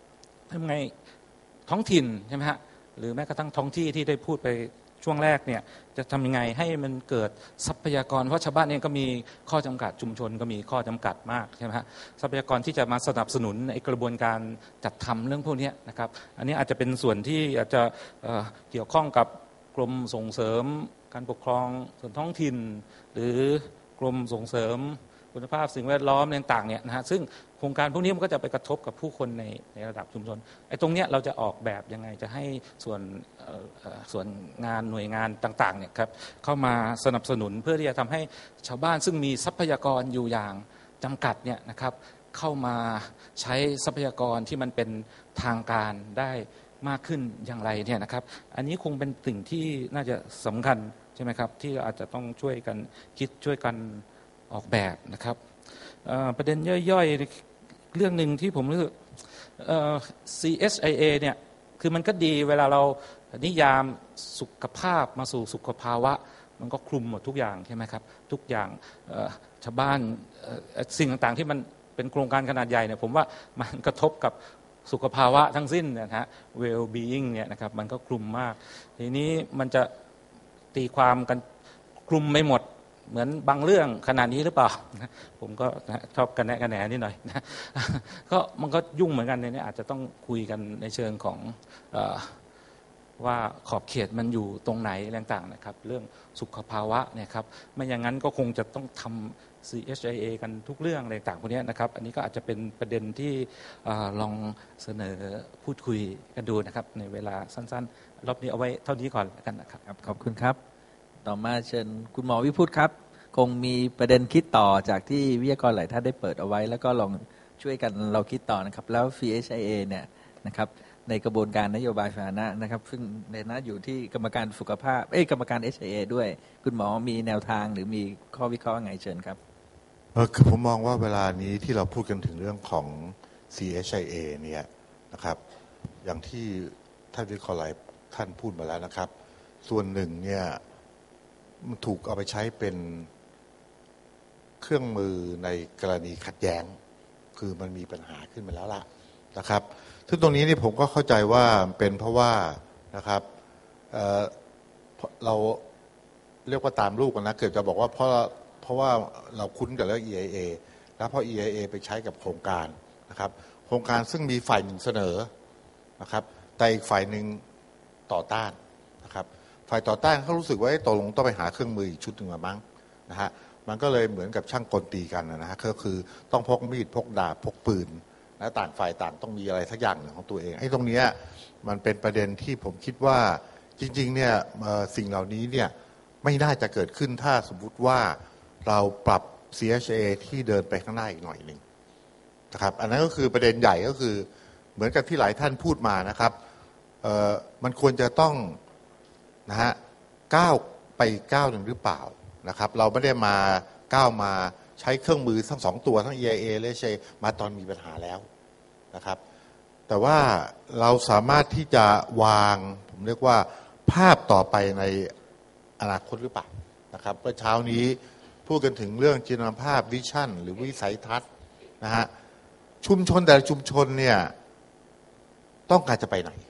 ทำไงท้องถิ่นใช่ไหมฮะหรือแม้กระทั่งท้องที่ที่ได้พูดไปช่วงแรกเนี่ยจะทำยังไงให้มันเกิดทรัพยากรเพราะชาวบ้านเองก็มีข้อจำกัดชุมชนก็มีข้อจำกัดมากใช่ไหมฮะทรัพยากรที่จะมาสนับสนุนในกระบวนการจัดทำเรื่องพวกนี้นะครับอันนี้อาจจะเป็นส่วนที่อาจจะเอ่อเกี่ยวข้องกับกรมส่งเสริมการปกครองส่วนท้องถิ่นหรือกรมส่งเสริมคุณภาพสิ่งแวดล้อมต่างๆเนี่ยนะฮะซึ่งโครงการพวกนี้มันก็จะไปกระทบกับผู้คนในในระดับชุมชนไอ้ตรงเนี้ยเราจะออกแบบยังไงจะให้ส่วนส่วนงานหน่วยงานต่างๆเนี่ยครับเข้ามาสนับสนุนเพื่อที่จะทำให้ชาวบ้านซึ่งมีทรัพยากรอยู่อย่างจำกัดเนี่ยนะครับเข้ามาใช้ทรัพยากรที่มันเป็นทางการได้มากขึ้นอย่างไรเนี่ยนะครับอันนี้คงเป็นสิ่งที่น่าจะสำคัญใช่ไหมครับที่อาจจะต้องช่วยกันคิดช่วยกันออกแบบนะครับประเด็นย่อยๆเรื่องหนึ่งที่ผมรู้สึก ซี เอส ไอ เอ เนี่ยคือมันก็ดีเวลาเรานิยามสุขภาพมาสู่สุขภาวะมันก็คลุมหมดทุกอย่างใช่ไหมครับทุกอย่างชาวบ้านสิ่งต่างๆที่มันเป็นโครงการขนาดใหญ่เนี่ยผมว่ามันกระทบกับสุขภาวะทั้งสิ้นนะฮะ well being เนี่ยนะครับมันก็คลุมมากทีนี้มันจะตีความกันคลุมไม่หมดเหมือนบางเรื่องขนาดนี้หรือเปล่าผมก็ชอบกันแนะกันแหนนิดหน่อยนะก็มันก็ยุ่งเหมือนกันในนี้อาจจะต้องคุยกันในเชิงของเอ่อว่าขอบเขตมันอยู่ตรงไหนต่างๆนะครับเรื่องสุขภาวะเนี่ยครับไม่อย่างนั้นก็คงจะต้องทำ ซี เอช ไอ เอ กันทุกเรื่องอะไรต่างพวกนี้นะครับอันนี้ก็อาจจะเป็นประเด็นที่ลองเสนอพูดคุยกันดูนะครับในเวลาสั้นๆรอบนี้เอาไว้เท่านี้ก่อนแล้วกันนะครับขอบคุณครับต่อมาเชิญคุณหมอวิพุทธครับคงมีประเด็นคิดต่อจากที่วิทยากรหลายท่านได้เปิดเอาไว้แล้วก็ลองช่วยกันเราคิดต่อนะครับแล้ว ซี เอช ไอ เอ เนี่ยนะครับในกระบวนการนโยบายสาธารณะนะครับซึ่งในฐานะอยู่ที่กรรมการสุขภาพเอ้ยกรรมการ เอช ไอ เอ ด้วยคุณหมอมีแนวทางหรือมีข้อวิเคราะห์ไงเชิญครับเออคือผมมองว่าเวลานี้ที่เราพูดกันถึงเรื่องของ ซี เอช ไอ เอ เนี่ยนะครับอย่างที่ท่านวิเคราะห์หลายท่านพูดมาแล้วนะครับส่วนหนึ่งเนี่ยมันถูกเอาไปใช้เป็นเครื่องมือในกรณีขัดแย้งคือมันมีปัญหาขึ้นมาแล้วล่ะนะครับซึ่งตรงนี้นี่ผมก็เข้าใจว่าเป็นเพราะว่านะครับ เ, เราเรียกว่าตามรูปกันนะเกิดจะบอกว่าเพราะเพราะว่าเราคุ้นกับเรื่อง อี ไอ เอ แล้วพอ อี ไอ เอ ไปใช้กับโครงการนะครับโครงการซึ่งมีฝ่ายหนึ่งเสนอนะครับแต่อีกฝ่ายหนึ่งต่อต้านนะครับฝ่ายต่อต้านเขารู้สึกว่าตกลงต้องไปหาเครื่องมืออีกชุดหนึ่งมาบ้างนะฮะมันก็เลยเหมือนกับช่างกลตีกันนะฮะก็คือต้องพกมีดพกดาบพกปืนและต่างฝ่ายต่างต้องมีอะไรสักอย่างหนึ่งของตัวเองไอ้ตรงนี้มันเป็นประเด็นที่ผมคิดว่าจริงๆเนี่ยสิ่งเหล่านี้เนี่ยไม่น่าจะเกิดขึ้นถ้าสมมุติว่าเราปรับ ซี เอช เอ ที่เดินไปข้างหน้าอีกหน่อยหนึ่งนะครับอันนั้นก็คือประเด็นใหญ่ก็คือเหมือนกับที่หลายท่านพูดมานะครับมันควรจะต้องนะฮะก้าวไปก้าวหนึ่งหรือเปล่านะครับเราไม่ได้มาก้าวมาใช้เครื่องมือทั้งสองตัวทั้ง อี ไอ เอ และ เอช ไอ เอ มาตอนมีปัญหาแล้วนะครับแต่ว่าเราสามารถที่จะวางผมเรียกว่าภาพต่อไปในอนาคตหรือเปล่านะครับเมื่อเช้านี้พูดกันถึงเรื่องจินตนาภาพวิชั่นหรือวิสัยทัศน์นะฮะชุมชนแต่ละชุมชนเนี่ยต้องการจะไปไหน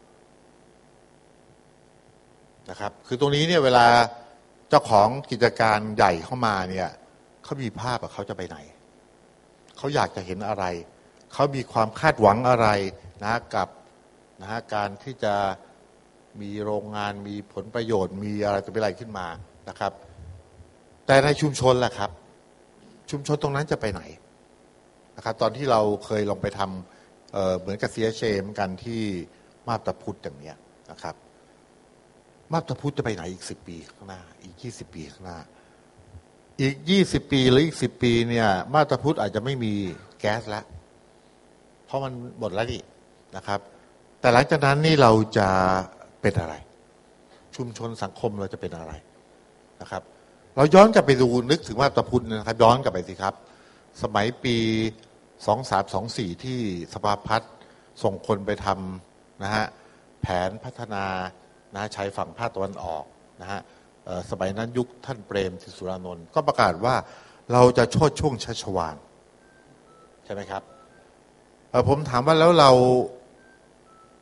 นะครับคือตรงนี้เนี่ยเวลาเจ้าของกิจการใหญ่เข้ามาเนี่ยเขามีภาพว่าเขาจะไปไหนเขาอยากจะเห็นอะไรเขามีความคาดหวังอะไรนะกับนะฮะการที่จะมีโรงงานมีผลประโยชน์มีอะไรจะเป็นอะไรขึ้นมานะครับแต่ในชุมชนล่ะครับชุมชนตรงนั้นจะไปไหนนะครับตอนที่เราเคยลองไปทำ เ, เหมือนกับ ซี เอช เอ เหมือนกันที่มาบตาพุธอย่างเนี้ยนะครับมาบตาพุธจะไปไหนอีกสิบปีข้างหน้าอีกยี่สิบปีข้างหน้าอีกยี่สิบปีหรืออีกสิบปีเนี่ยมาบตาพุธอาจจะไม่มีแก๊สแล้วเพราะมันหมดแล้วนี่นะครับแต่หลังจากนั้นนี่เราจะเป็นอะไรชุมชนสังคมเราจะเป็นอะไรนะครับเราย้อนกลับไปดูนึกถึงมาบตาพุธนะครับย้อนกลับไปสิครับสมัยปีสองสามสองสี่ที่สภาพัฒน์ส่งคนไปทำนะฮะแผนพัฒนานะชายฝั่งภาคตะวันออกนะฮะสมัยนั้นยุคท่านเปรมติสุรานนท์ก็ประกาศว่าเราจะโชติช่วงชัชวาลใช่ไหมครับผมถามว่าแล้วเรา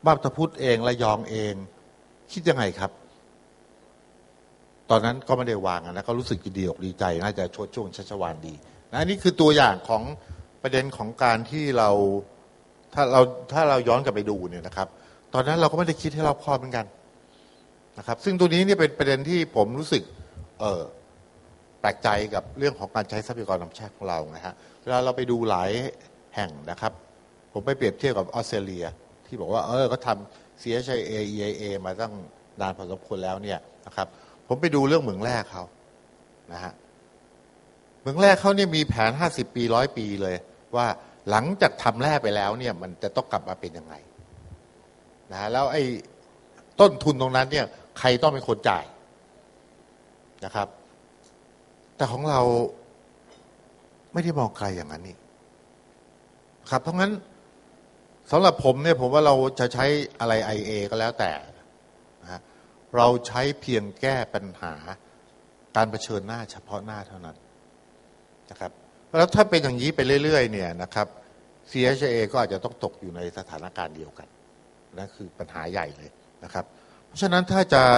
มาบตาพุธเองระยองเองคิดยังไงครับตอนนั้นก็ไม่ได้วางนะก็รู้สึกดีอกดีใจน่าจะชดช่วงชัชวาลดีนะนี่คือตัวอย่างของประเด็นของการที่เราถ้าเราถ้าเราย้อนกลับไปดูเนี่ยนะครับตอนนั้นเราก็ไม่ได้คิดให้รอบคอบเหมือนกันนะครับซึ่งตัวนี้เนี่ยเป็นประเด็นที่ผมรู้สึกเออแปลกใจกับเรื่องของการใช้ทรัพยากรธรรมชาติของเรานะฮะเวลาเราไปดูหลายแห่งนะครับผมไปเปรียบเทียบกับออสเตรเลียที่บอกว่าเออก็ทำ ซี เอช ไอ เอ อี ไอ เอ มาตั้งนานพอสมควรแล้วเนี่ยนะครับผมไปดูเรื่องเหมืองแร่เขานะฮะเหมืองแร่เขาเนี่ยมีแผนห้าสิบปีร้อยปีเลยว่าหลังจากทำแร่ไปแล้วเนี่ยมันจะต้องกลับมาเป็นยังไงนะฮะแล้วไอ้ต้นทุนตรงนั้นเนี่ยใครต้องเป็นคนจ่ายนะครับแต่ของเราไม่ได้มองไกลอย่างนั้นนี่ครับเพราะงั้นสำหรับผมเนี่ยผมว่าเราจะใช้อะไร ไอ เอ ก็แล้วแต่นะฮะเราใช้เพียงแก้ปัญหาการเผชิญหน้าเฉพาะหน้าเท่านั้นนะครับแล้วถ้าเป็นอย่างนี้ไปเรื่อยๆเนี่ยนะครับ ซี เอช ไอ เอ ก็อาจจะต้องตกอยู่ในสถานการณ์เดียวกันนั่นคือปัญหาใหญ่เลยนะครับเพราะฉะนั้นถ้าจะ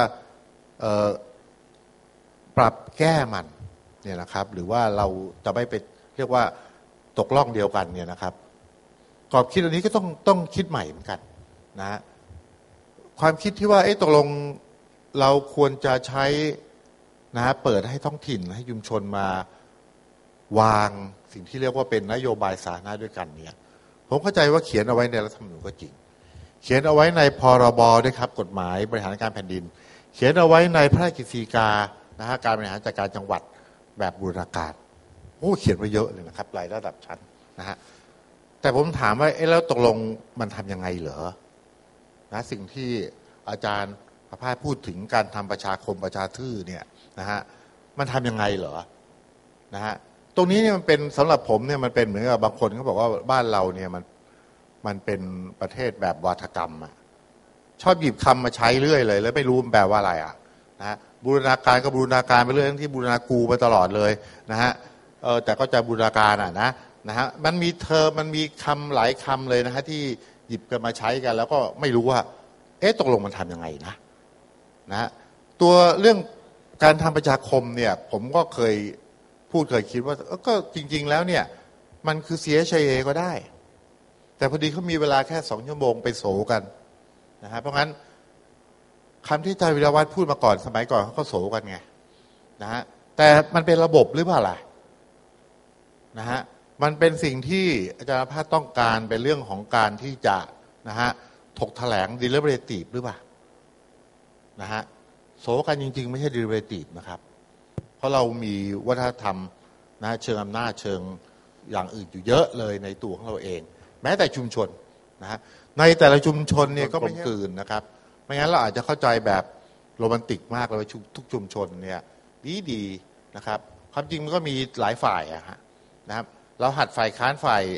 ปรับแก้มันเนี่ยนะครับหรือว่าเราจะไม่ไปเรียกว่าตกล่องเดียวกันเนี่ยนะครับกรอบคิดอันนี้ก็ต้องต้องคิดใหม่เหมือนกันนะความคิดที่ว่าเอ๊ะตกลงเราควรจะใช้นะเปิดให้ท้องถิ่นให้ชุมชนมาวางสิ่งที่เรียกว่าเป็นนโยบายสาธารณะด้วยกันเนี่ยผมเข้าใจว่าเขียนเอาไว้ในรัฐธรรมนูญก็จริงเขียนเอาไว้ในพรบด้วยครับกฎหมายบริหารการแผ่นดินเขียนเอาไว้ในพระราชกฤษฎีกานะฮะการบริหารจัดการจังหวัดแบบบูรณาการโอ้เขียนไว้เยอะเลยนะครับรายระดับชั้นนะฮะแต่ผมถามว่าเอ๊ะแล้วตกลงมันทำยังไงเหรอนะสิ่งที่อาจารย์ประภาสพูดถึงการทำประชาคมประชาทื่อเนี่ยนะฮะมันทำยังไงเหรอนะฮะตรงนี้เนี่ยมันเป็นสำหรับผมเนี่ยมันเป็นเหมือนกับบางคนเขาบอกว่าบ้านเราเนี่ยมันมันเป็นประเทศแบบวาทกรรมอ่ะชอบหยิบคำมาใช้เรื่อยเลยแล้วไม่รู้มันแปลว่าอะไรอ่ะนะฮะบูรณาการก็บูรณาการไปเรื่อยทั้งที่บูรณากูไปตลอดเลยนะฮะเออแต่ก็จะบูรณาการอ่ะนะนะฮะมันมีเทอมมันมีคำหลายคำเลยนะฮะที่หยิบกันมาใช้กันแล้วก็ไม่รู้ว่าเอ๊ะตกลงมันทำยังไงนะนะฮะตัวเรื่องการทำประชาคมเนี่ยผมก็เคยพูดเคยคิดว่าก็จริงๆแล้วเนี่ยมันคือ ซี เอช ไอ เอ ก็ได้แต่พอดีเขามีเวลาแค่สองชั่วโมงไปโศกันนะฮะเพราะงั้นคำที่อาจารย์วิรวัฒน์พูดมาก่อนสมัยก่อนเขาก็โศกันไงนะฮะแต่มันเป็นระบบหรือเปล่าล่ะนะฮะมันเป็นสิ่งที่อาจารย์ภาสต้องการเป็นเรื่องของการที่จะนะฮะถกแถลง deliberative หรือเปล่านะฮะโศกันจริงๆไม่ใช่ deliberative นะครับเพราะเรามีวัฒนธรรมนะเชิงอำนาจเชิงอย่างอื่นอยู่เยอะเลยในตัวของเราเองแม้แต่ชุมชนนะฮะในแต่ละชุมชนเนี่ยก็ไม่กลืนนะครับไม่งั้นเราอาจจะเข้าใจแบบโรแมนติกมากเลยทุกชุมชนเนี่ยดีๆนะครับความจริงมันก็มีหลายฝ่ายอะฮะนะครับเราหัดฝ่ายค้านฝ่าย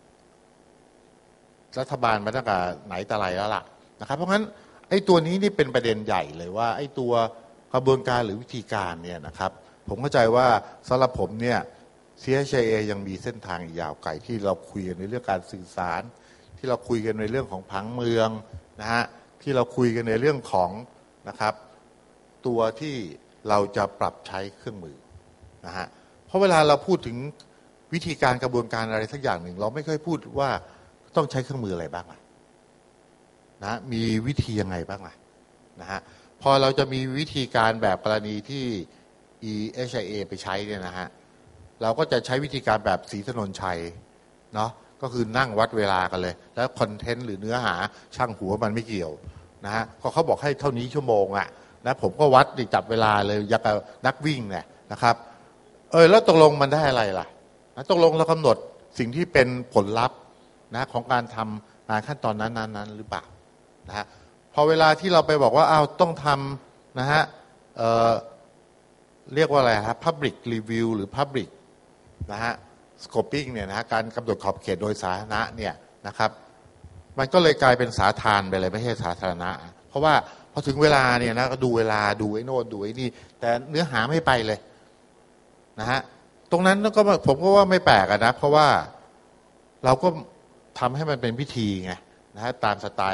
รัฐบาลมาตั้งแต่ไหนแต่ไรแล้วล่ะนะครับเพราะงั้นไอ้ตัวนี้นี่เป็นประเด็นใหญ่เลยว่าไอ้ตัวกระบวนการหรือวิธีการเนี่ยนะครับผมเข้าใจว่าสำหรับผมเนี่ย ซี เอช ไอ เอ ยังมีเส้นทางยาวไกลที่เราคุยกันในเรื่องการสื่อสารที่เราคุยกันในเรื่องของผังเมืองนะฮะที่เราคุยกันในเรื่องของนะครับตัวที่เราจะปรับใช้เครื่องมือนะฮะเพราะเวลาเราพูดถึงวิธีการกระบวนการอะไรสักอย่างหนึ่งเราไม่ค่อยพูดว่าต้องใช้เครื่องมืออะไรบ้างนะมีวิธียังไงบ้างนะฮะพอเราจะมีวิธีการแบบกรณีที่ อี เอช ไอ เอ ไปใช้เนี่ยนะฮะเราก็จะใช้วิธีการแบบศรีถนนชัยเนาะก็คือนั่งวัดเวลากันเลยแล้วคอนเทนต์หรือเนื้อหาช่างหัวมันไม่เกี่ยวนะฮะก็เขาบอกให้เท่านี้ชั่วโมงอ่ะนะผมก็วัดจับเวลาเลยอยากกับนักวิ่งเนี่ยนะครับเออแล้วตกลงมันได้อะไรล่ะนะตกลงเรากำหนดสิ่งที่เป็นผลลัพธ์นะของการทำงานขั้นตอนนั้นๆหรือเปล่านะฮะพอเวลาที่เราไปบอกว่าอ้าวต้องทำนะฮะเอ่อเรียกว่าอะไรครับ public review หรือ public นะฮะ scoping เนี่ยนะฮะการกำหนดขอบเขตโดยสาธารณะเนี่ยนะครับมันก็เลยกลายเป็นสาธารณไปเลยไม่ใช่สาธารณะเพราะว่าพอถึงเวลาเนี่ยนะก็ดูเวลาดูไอ้โน่นดูไอ้นี่แต่เนื้อหาไม่ไปเลยนะฮะตรงนั้นก็ผมก็ว่าไม่แปลกนะเพราะว่าเราก็ทำให้มันเป็นพิธีไงนะฮะตามสไตล์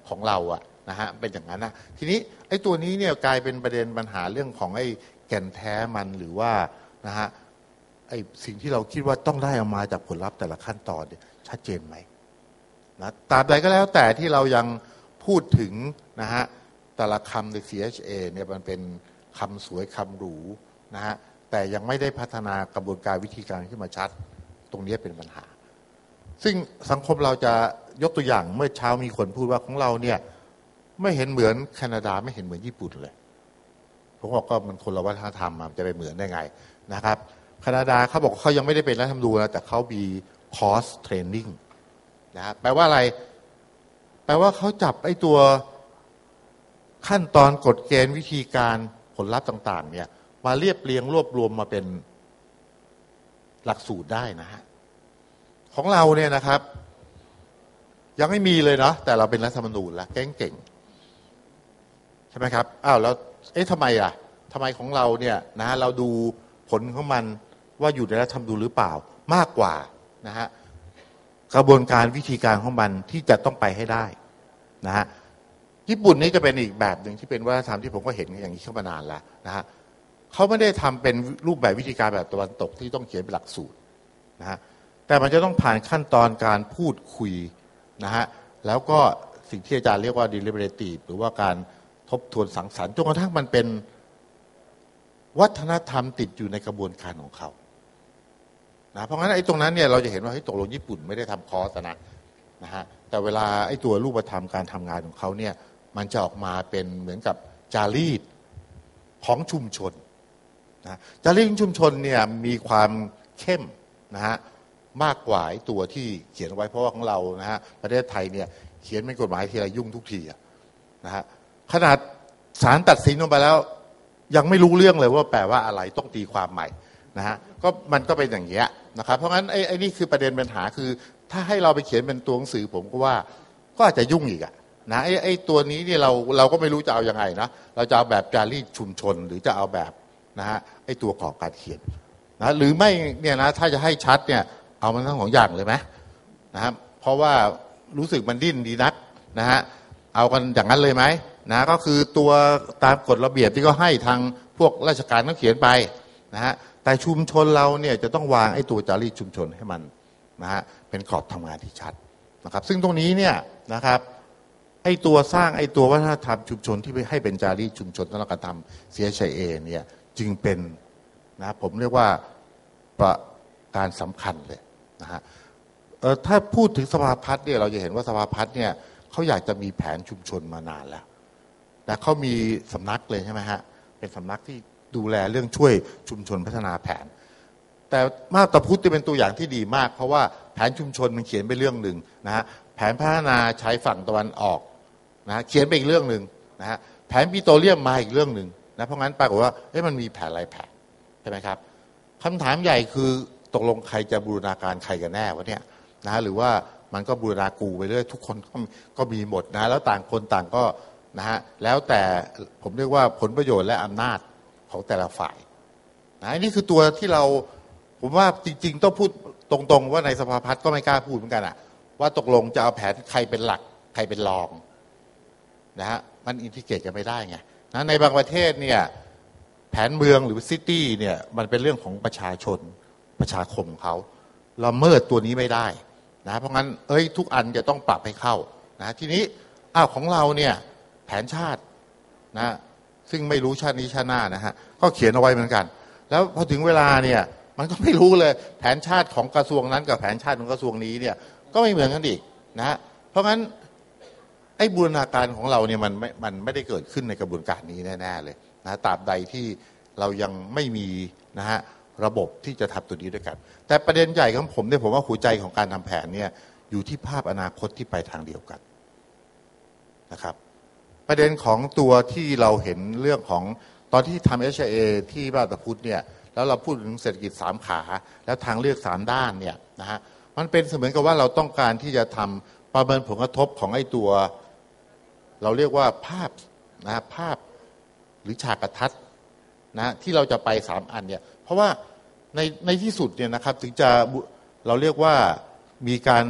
ของเราอะนะฮะเป็นอย่างนั้นนะทีนี้ไอ้ตัวนี้เนี่ยกลายเป็นประเด็นปัญหาเรื่องของไอ้แก่นแท้มันหรือว่านะฮะไอ้สิ่งที่เราคิดว่าต้องได้ออกมาจากผลลัพธ์แต่ละขั้นตอนเนี่ยชัดเจนไหมนะตราบใดก็แล้วแต่ที่เรายังพูดถึงนะฮะแต่ละคำใน ซี เอช เอ เนี่ยมันเป็นคำสวยคำหรูนะฮะแต่ยังไม่ได้พัฒนากระบวนการวิธีการขึ้นมาชัดตรงนี้เป็นปัญหาซึ่งสังคมเราจะยกตัวอย่างเมื่อเช้ามีคนพูดว่าของเราเนี่ยไม่เห็นเหมือนแคนาดาไม่เห็นเหมือนญี่ปุ่นเลยผมบอกก็มันคนละวัฒนธรรมมันจะไปเหมือนได้ไงนะครับแคนาดาเขาบอกเขายังไม่ได้เป็นรัฐธรรมนูญนะแต่เขามีคอร์สเทรนนิ่งนะแปลว่าอะไรแปลว่าเขาจับไอ้ตัวขั้นตอนกฎเกณฑ์วิธีการผลลัพธ์ต่างๆเนี่ยมาเรียบเรียงรวบรวมมาเป็นหลักสูตรได้นะฮะของเราเนี่ยนะครับยังไม่มีเลยเนาะแต่เราเป็นรัฐธรรมนูญแล้วเก่งๆใช่ไหมครับอ้าวแล้วเอ๊ะทำไมอ่ะทำไมของเราเนี่ยนะเราดูผลของมันว่าอยู่ในรัฐธรรมนูญหรือเปล่ามากกว่านะฮะกระบวนการวิธีการของมันที่จะต้องไปให้ได้นะฮะญี่ปุ่นนี่จะเป็นอีกแบบหนึ่งที่เป็นวัฒนธรรมที่ผมก็เห็นอย่างนี้เข้ามานานแล้วนะฮะเขาไม่ได้ทำเป็นรูปแบบวิธีการแบบตะวันตกที่ต้องเขียนเป็นหลักสูตรนะฮะแต่มันจะต้องผ่านขั้นตอนการพูดคุยนะฮะแล้วก็สิ่งที่อาจารย์เรียกว่า deliberative หรือว่าการทบทวนสังสรรค์จนกระทั่งมันเป็นวัฒนธรรมติดอยู่ในกระบวนการของเขานะเพราะงั้นไอ้ตรงนั้นเนี่ยเราจะเห็นว่าเฮ้ยตกลงญี่ปุ่นไม่ได้ทำคอร์สนะนะฮะแต่เวลาไอ้ตัวรูปธรรมการทำงานของเขาเนี่ยมันจะออกมาเป็นเหมือนกับจารีตของชุมชนนะจารีตของชุมชนเนี่ยมีความเข้มนะฮะมากกว่าไอ้ตัวที่เขียนไว้เพราะว่าของเรานะฮะประเทศไทยเนี่ยเขียนเป็นกฎหมายทีไรยุ่งทุกทีนะฮะขนาดศาลตัดสินลงไปแล้วยังไม่รู้เรื่องเลยว่าแปลว่าอะไรต้องตีความใหม่นะฮะก็มันก็เป็นอย่างเงี้ยนะครับเพราะงั้นไอ้ไอ้นี่คือประเด็นปัญหาคือถ้าให้เราไปเขียนเป็นตัวหนังสือผมก็ว่าก็อาจจะยุ่งอีกอะนะไอ้ไอ้ตัวนี้เนี่ยเราเราก็ไม่รู้จะเอายังไงนะเราจะเอาแบบจารีตชุมชนหรือจะเอาแบบนะฮะไอ้ตัวกรอบการเขียนนะหรือไม่เนี่ยนะถ้าจะให้ชัดเนี่ยเอามันทั้งสองอย่างเลยไหมนะครับเพราะว่ารู้สึกมันดิ้นดีนักนะฮะเอากันอย่างนั้นเลยไหมนะก็คือตัวตามกฎระเบียบที่เขาให้ทางพวกราชการต้องเขียนไปนะฮะแต่ชุมชนเราเนี่ยจะต้องวางไอ้ตัวจารีตชุมชนให้มันนะฮะเป็นกรอบทำงานที่ชัดนะครับซึ่งตรงนี้เนี่ยนะครับไอ้ตัวสร้างไอ้ตัววัฒนธรรมชุมชนที่ไปให้เป็นจารีตชุมชนสำหรับการทำ ซี เอช ไอ เอ เนี่ยจึงเป็นนะผมเรียกว่าประการสำคัญเลยนะฮะเอ่อถ้าพูดถึงสภาพัฒน์เนี่ยเราจะเห็นว่าสภาพัฒน์เนี่ยเขาอยากจะมีแผนชุมชนมานานแล้วแต่เขามีสำนักเลยใช่ไหมฮะเป็นสำนักที่ดูแลเรื่องช่วยชุมชนพัฒนาแผนแต่มาตรพุทธเป็นตัวอย่างที่ดีมากเพราะว่าแผนชุมชนมันเขียนไปเรื่องหนึ่งนะฮะแผนพัฒนาชายฝั่งตะวันออกนะเขียนไปอีกเรื่องหนึ่งนะฮะแผนปิโตรเลียมมาอีกเรื่องหนึ่งนะเพราะงั้นปรากฏว่าเฮ้ยมันมีแผนหลายแผนใช่ไหมครับคำถามใหญ่คือตกลงใครจะบูรณาการใครกันแน่วะเนี่ยนะหรือว่ามันก็บูรณากูไปเรื่อยทุกคนก็ก็มีหมดนะแล้วต่างคนต่างก็นะฮะแล้วแต่ผมเรียกว่าผลประโยชน์และอำนาจของแต่ละฝ่ายนะนี่คือตัวที่เราผมว่าจริงๆต้องพูดตรงๆว่าในสภาพัฒน์ก็ไม่กล้าพูดเหมือนกันอะว่าตกลงจะเอาแผนใครเป็นหลักใครเป็นรองนะฮะมันอินทิเกรตกันไม่ได้ไงนะในบางประเทศเนี่ยแผนเมืองหรือซิตี้เนี่ยมันเป็นเรื่องของประชาชนประชาคมเขาละเมิดตัวนี้ไม่ได้นะเพราะงั้นเอ้ยทุกอันจะต้องปรับให้เข้านะทีนี้อ้าวของเราเนี่ยแผนชาตินะซึ่งไม่รู้ชาตินี้ชาติหน้านะฮะก็เขียนเอาไว้เหมือนกันแล้วพอถึงเวลาเนี่ยมันก็ไม่รู้เลยแผนชาติของกระทรวงนั้นกับแผนชาติของกระทรวงนี้เนี่ยก็ไม่เหมือนกันอีกนะฮะเพราะงั้นไอ้บูรณาการของเราเนี่ยมันไม่มันไม่ได้เกิดขึ้นในกระบวนการนี้แน่ๆเลยนะตราบใดที่เรายังไม่มีนะฮะระบบที่จะทำตัวนี้ด้วยกันแต่ประเด็นใหญ่ของผมเนี่ยผมว่าหัวใจของการทำแผนเนี่ยอยู่ที่ภาพอนาคตที่ไปทางเดียวกันนะครับประเด็นของตัวที่เราเห็นเรื่องของตอนที่ทำ เอช ไอ เอ ที่บ้านตะพุธเนี่ยแล้วเราพูดถึงเศรษฐกิจสามขาแล้วทางเลือกสามด้านเนี่ยนะฮะมันเป็นเสมือนกับว่าเราต้องการที่จะทำประเมินผลกระทบของไอ้ตัวเราเรียกว่าภาพนะภาพหรือฉากทัศน์นะที่เราจะไปสามอันเนี่ยเพราะว่าในในที่สุดเนี่ยนะครับถึงจะเราเรียกว่ามีการ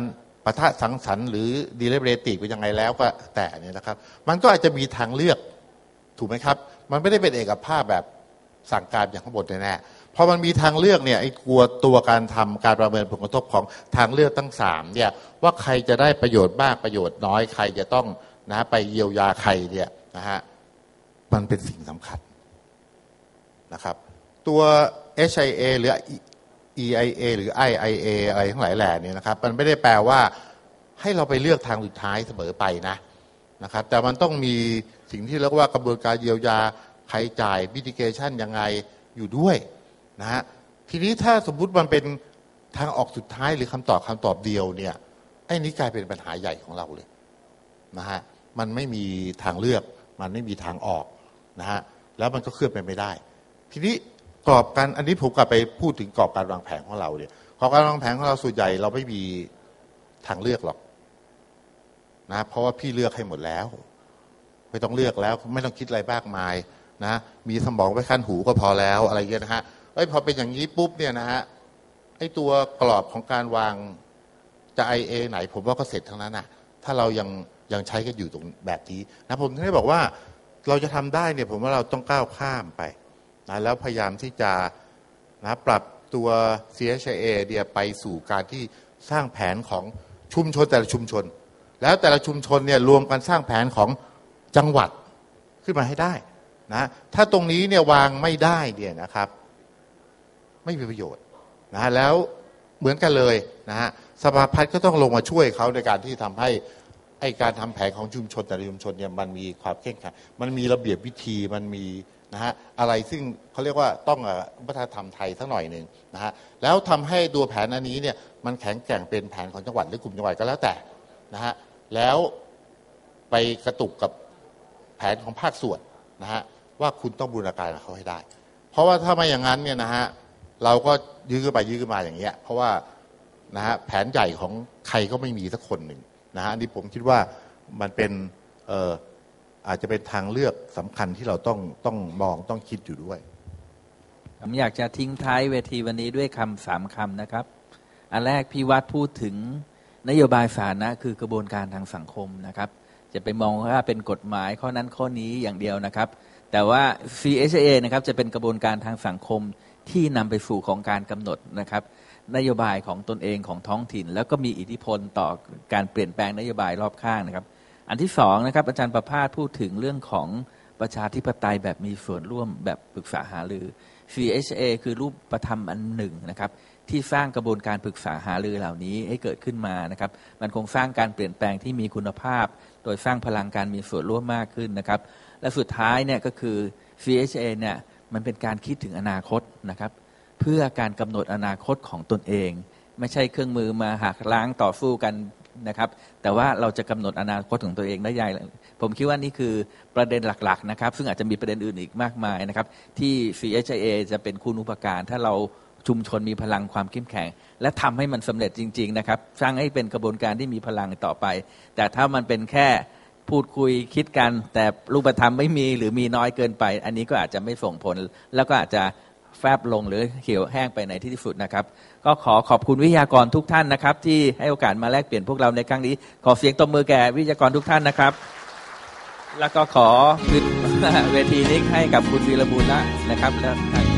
ปะทะสังสรรค์หรือดีเลเบรติกเป็นยังไงแล้วก็แต่เนี่ยนะครับมันก็อาจจะมีทางเลือกถูกไหมครับมันไม่ได้เป็นเอกภาพแบบสั่งการอย่างข้างบนแน่ๆพอมันมีทางเลือกเนี่ยไอ้กลัวตัวการทำการประเมินผลกระทบของทางเลือกตั้งสามเนี่ยว่าใครจะได้ประโยชน์มากประโยชน์น้อยใครจะต้องนะไปเยียวยาใครเนี่ยนะฮะมันเป็นสิ่งสำคัญนะครับตัว เอช ไอ เอ หรือ อี ไอ เอ หรือ ไอ ไอ เอ อะไรทั้งหลายแหล่เนี่ยนะครับมันไม่ได้แปลว่าให้เราไปเลือกทางสุดท้ายเสมอไปนะนะครับแต่มันต้องมีสิ่งที่เรียกว่ากระบวนการเยียวยาใครจ่าย mitigation ยังไงอยู่ด้วยนะฮะทีนี้ถ้าสมมุติมันเป็นทางออกสุดท้ายหรือคำตอบคำตอบเดียวเนี่ยไอ้นี้กลายเป็นปัญหาใหญ่ของเราเลยนะฮะมันไม่มีทางเลือกมันไม่มีทางออกนะฮะแล้วมันก็เคลื่อนไปไม่ได้ทีนี้กรอบการอันนี้ผมกลับไปพูดถึงกรอบการวางแผนของเราเนี่ยกรอบการวางแผนของเราส่วนใหญ่เราไม่มีทางเลือกหรอกนะเพราะว่าพี่เลือกให้หมดแล้วไม่ต้องเลือกแล้วไม่ต้องคิดอะไรมากมายนะมีสมองไว้ขั้นหูก็พอแล้วอะไรเงี้ยนะฮะเอ้ยพอเป็นอย่างนี้ปุ๊บเนี่ยนะฮะไอ้ตัวกรอบของการวางจะ ไอ เอ ไหนผมว่าก็เสร็จทั้งนั้นนะถ้าเรายังยังใช้กันอยู่ตรงแบบนี้นะผมถึงได้บอกว่าเราจะทำได้เนี่ยผมว่าเราต้องก้าวข้ามไปนะแล้วพยายามที่จะนะปรับตัว ซี เอช ไอ เอ เนี่ยไปสู่การที่สร้างแผนของชุมชนแต่ละชุมชนแล้วแต่ละชุมชนเนี่ยรวมกันสร้างแผนของจังหวัดขึ้นมาให้ได้นะถ้าตรงนี้เนี่ยวางไม่ได้เนี่ยนะครับไม่มีประโยชน์นะแล้วเหมือนกันเลยนะฮะสภาพัฒน์ก็ต้องลงมาช่วยเขาในการที่ทำให้ไอการทำแผนของชุมชนแต่ละชุมชนเนี่ยมันมีความเข้มแข็งมันมีระเบียบวิธีมันมีนะฮะอะไรซึ่งเขาเรียกว่าต้องวัฒนธรรมไทยสักหน่อยหนึ่งนะฮะแล้วทำให้ตัวแผนอันนี้เนี่ยมันแข็งแกร่งเป็นแผนของจังหวัดหรือกลุ่มจังหวัดก็แล้วแต่นะฮะแล้วไปกระตุกกับแผนของภาคส่วนนะฮะว่าคุณต้องบูรณาการกับเขาให้ได้เพราะว่าถ้าไม่อย่างนั้นเนี่ยนะฮะเราก็ยื้อกันไปยื้อกันมาอย่างเงี้ยเพราะว่านะฮะแผนใหญ่ของใครก็ไม่มีสักคนหนึ่งนะฮะอันนี้ผมคิดว่ามันเป็นเอ่ออาจจะเป็นทางเลือกสำคัญที่เราต้องต้องมองต้องคิดอยู่ด้วยผมอยากจะทิ้งท้ายเวทีวันนี้ด้วยคำสามคำนะครับอันแรกพี่วัดพูดถึงนโยบายสาธารณะคือกระบวนการทางสังคมนะครับจะไปมองว่าเป็นกฎหมายข้อนั้นข้อนี้อย่างเดียวนะครับแต่ว่า ซี เอช เอ นะครับจะเป็นกระบวนการทางสังคมที่นำไปสู่ของการกำหนดนะครับนโยบายของตนเองของท้องถิ่นแล้วก็มีอิทธิพลต่อการเปลี่ยนแปลงนโยบายรอบข้างนะครับอันที่สองนะครับอาจารย์ประภาสพูดถึงเรื่องของประชาธิปไตยแบบมีส่วนร่วมแบบปรึกษาหารือ ซี เอช เอ คือรูปธรรมอันหนึ่งนะครับที่สร้างกระบวนการปรึกษาหารือเหล่านี้ให้เกิดขึ้นมานะครับมันคงสร้างการเปลี่ยนแปลงที่มีคุณภาพโดยสร้างพลังการมีส่วนร่วมมากขึ้นนะครับและสุดท้ายเนี่ยก็คือ ซี เอช เอ เนี่ยมันเป็นการคิดถึงอนาคตนะครับเพื่อการกำหนดอนาคตของตนเองไม่ใช่เครื่องมือมาหักล้างต่อสู้กันนะครับแต่ว่าเราจะกำหนดอนาคตของตัวเองได้อย่างไรผมคิดว่านี่คือประเด็นหลักๆนะครับซึ่งอาจจะมีประเด็นอื่นอีกมากมายนะครับที่ ซี เอช เอ จะเป็นคุณูปการถ้าเราชุมชนมีพลังความเข้มแข็งและทำให้มันสำเร็จจริงๆนะครับสร้างให้เป็นกระบวนการที่มีพลังต่อไปแต่ถ้ามันเป็นแค่พูดคุยคิดกันแต่รูปธรรมไม่มีหรือมีน้อยเกินไปอันนี้ก็อาจจะไม่ส่งผลแล้วก็อาจจะแฟบลงหรือเหี่ยวแห้งไปในที่สุดนะครับก็ขอขอบคุณวิทยากรทุกท่านนะครับที่ให้โอกาสมาแลกเปลี่ยนพวกเราในครั้งนี้ขอเสียงตบมือแก่วิทยากรทุกท่านนะครับแล้วก็ขอคืนเวทีนี้ให้กับคุณวีรบุญละนะครับและ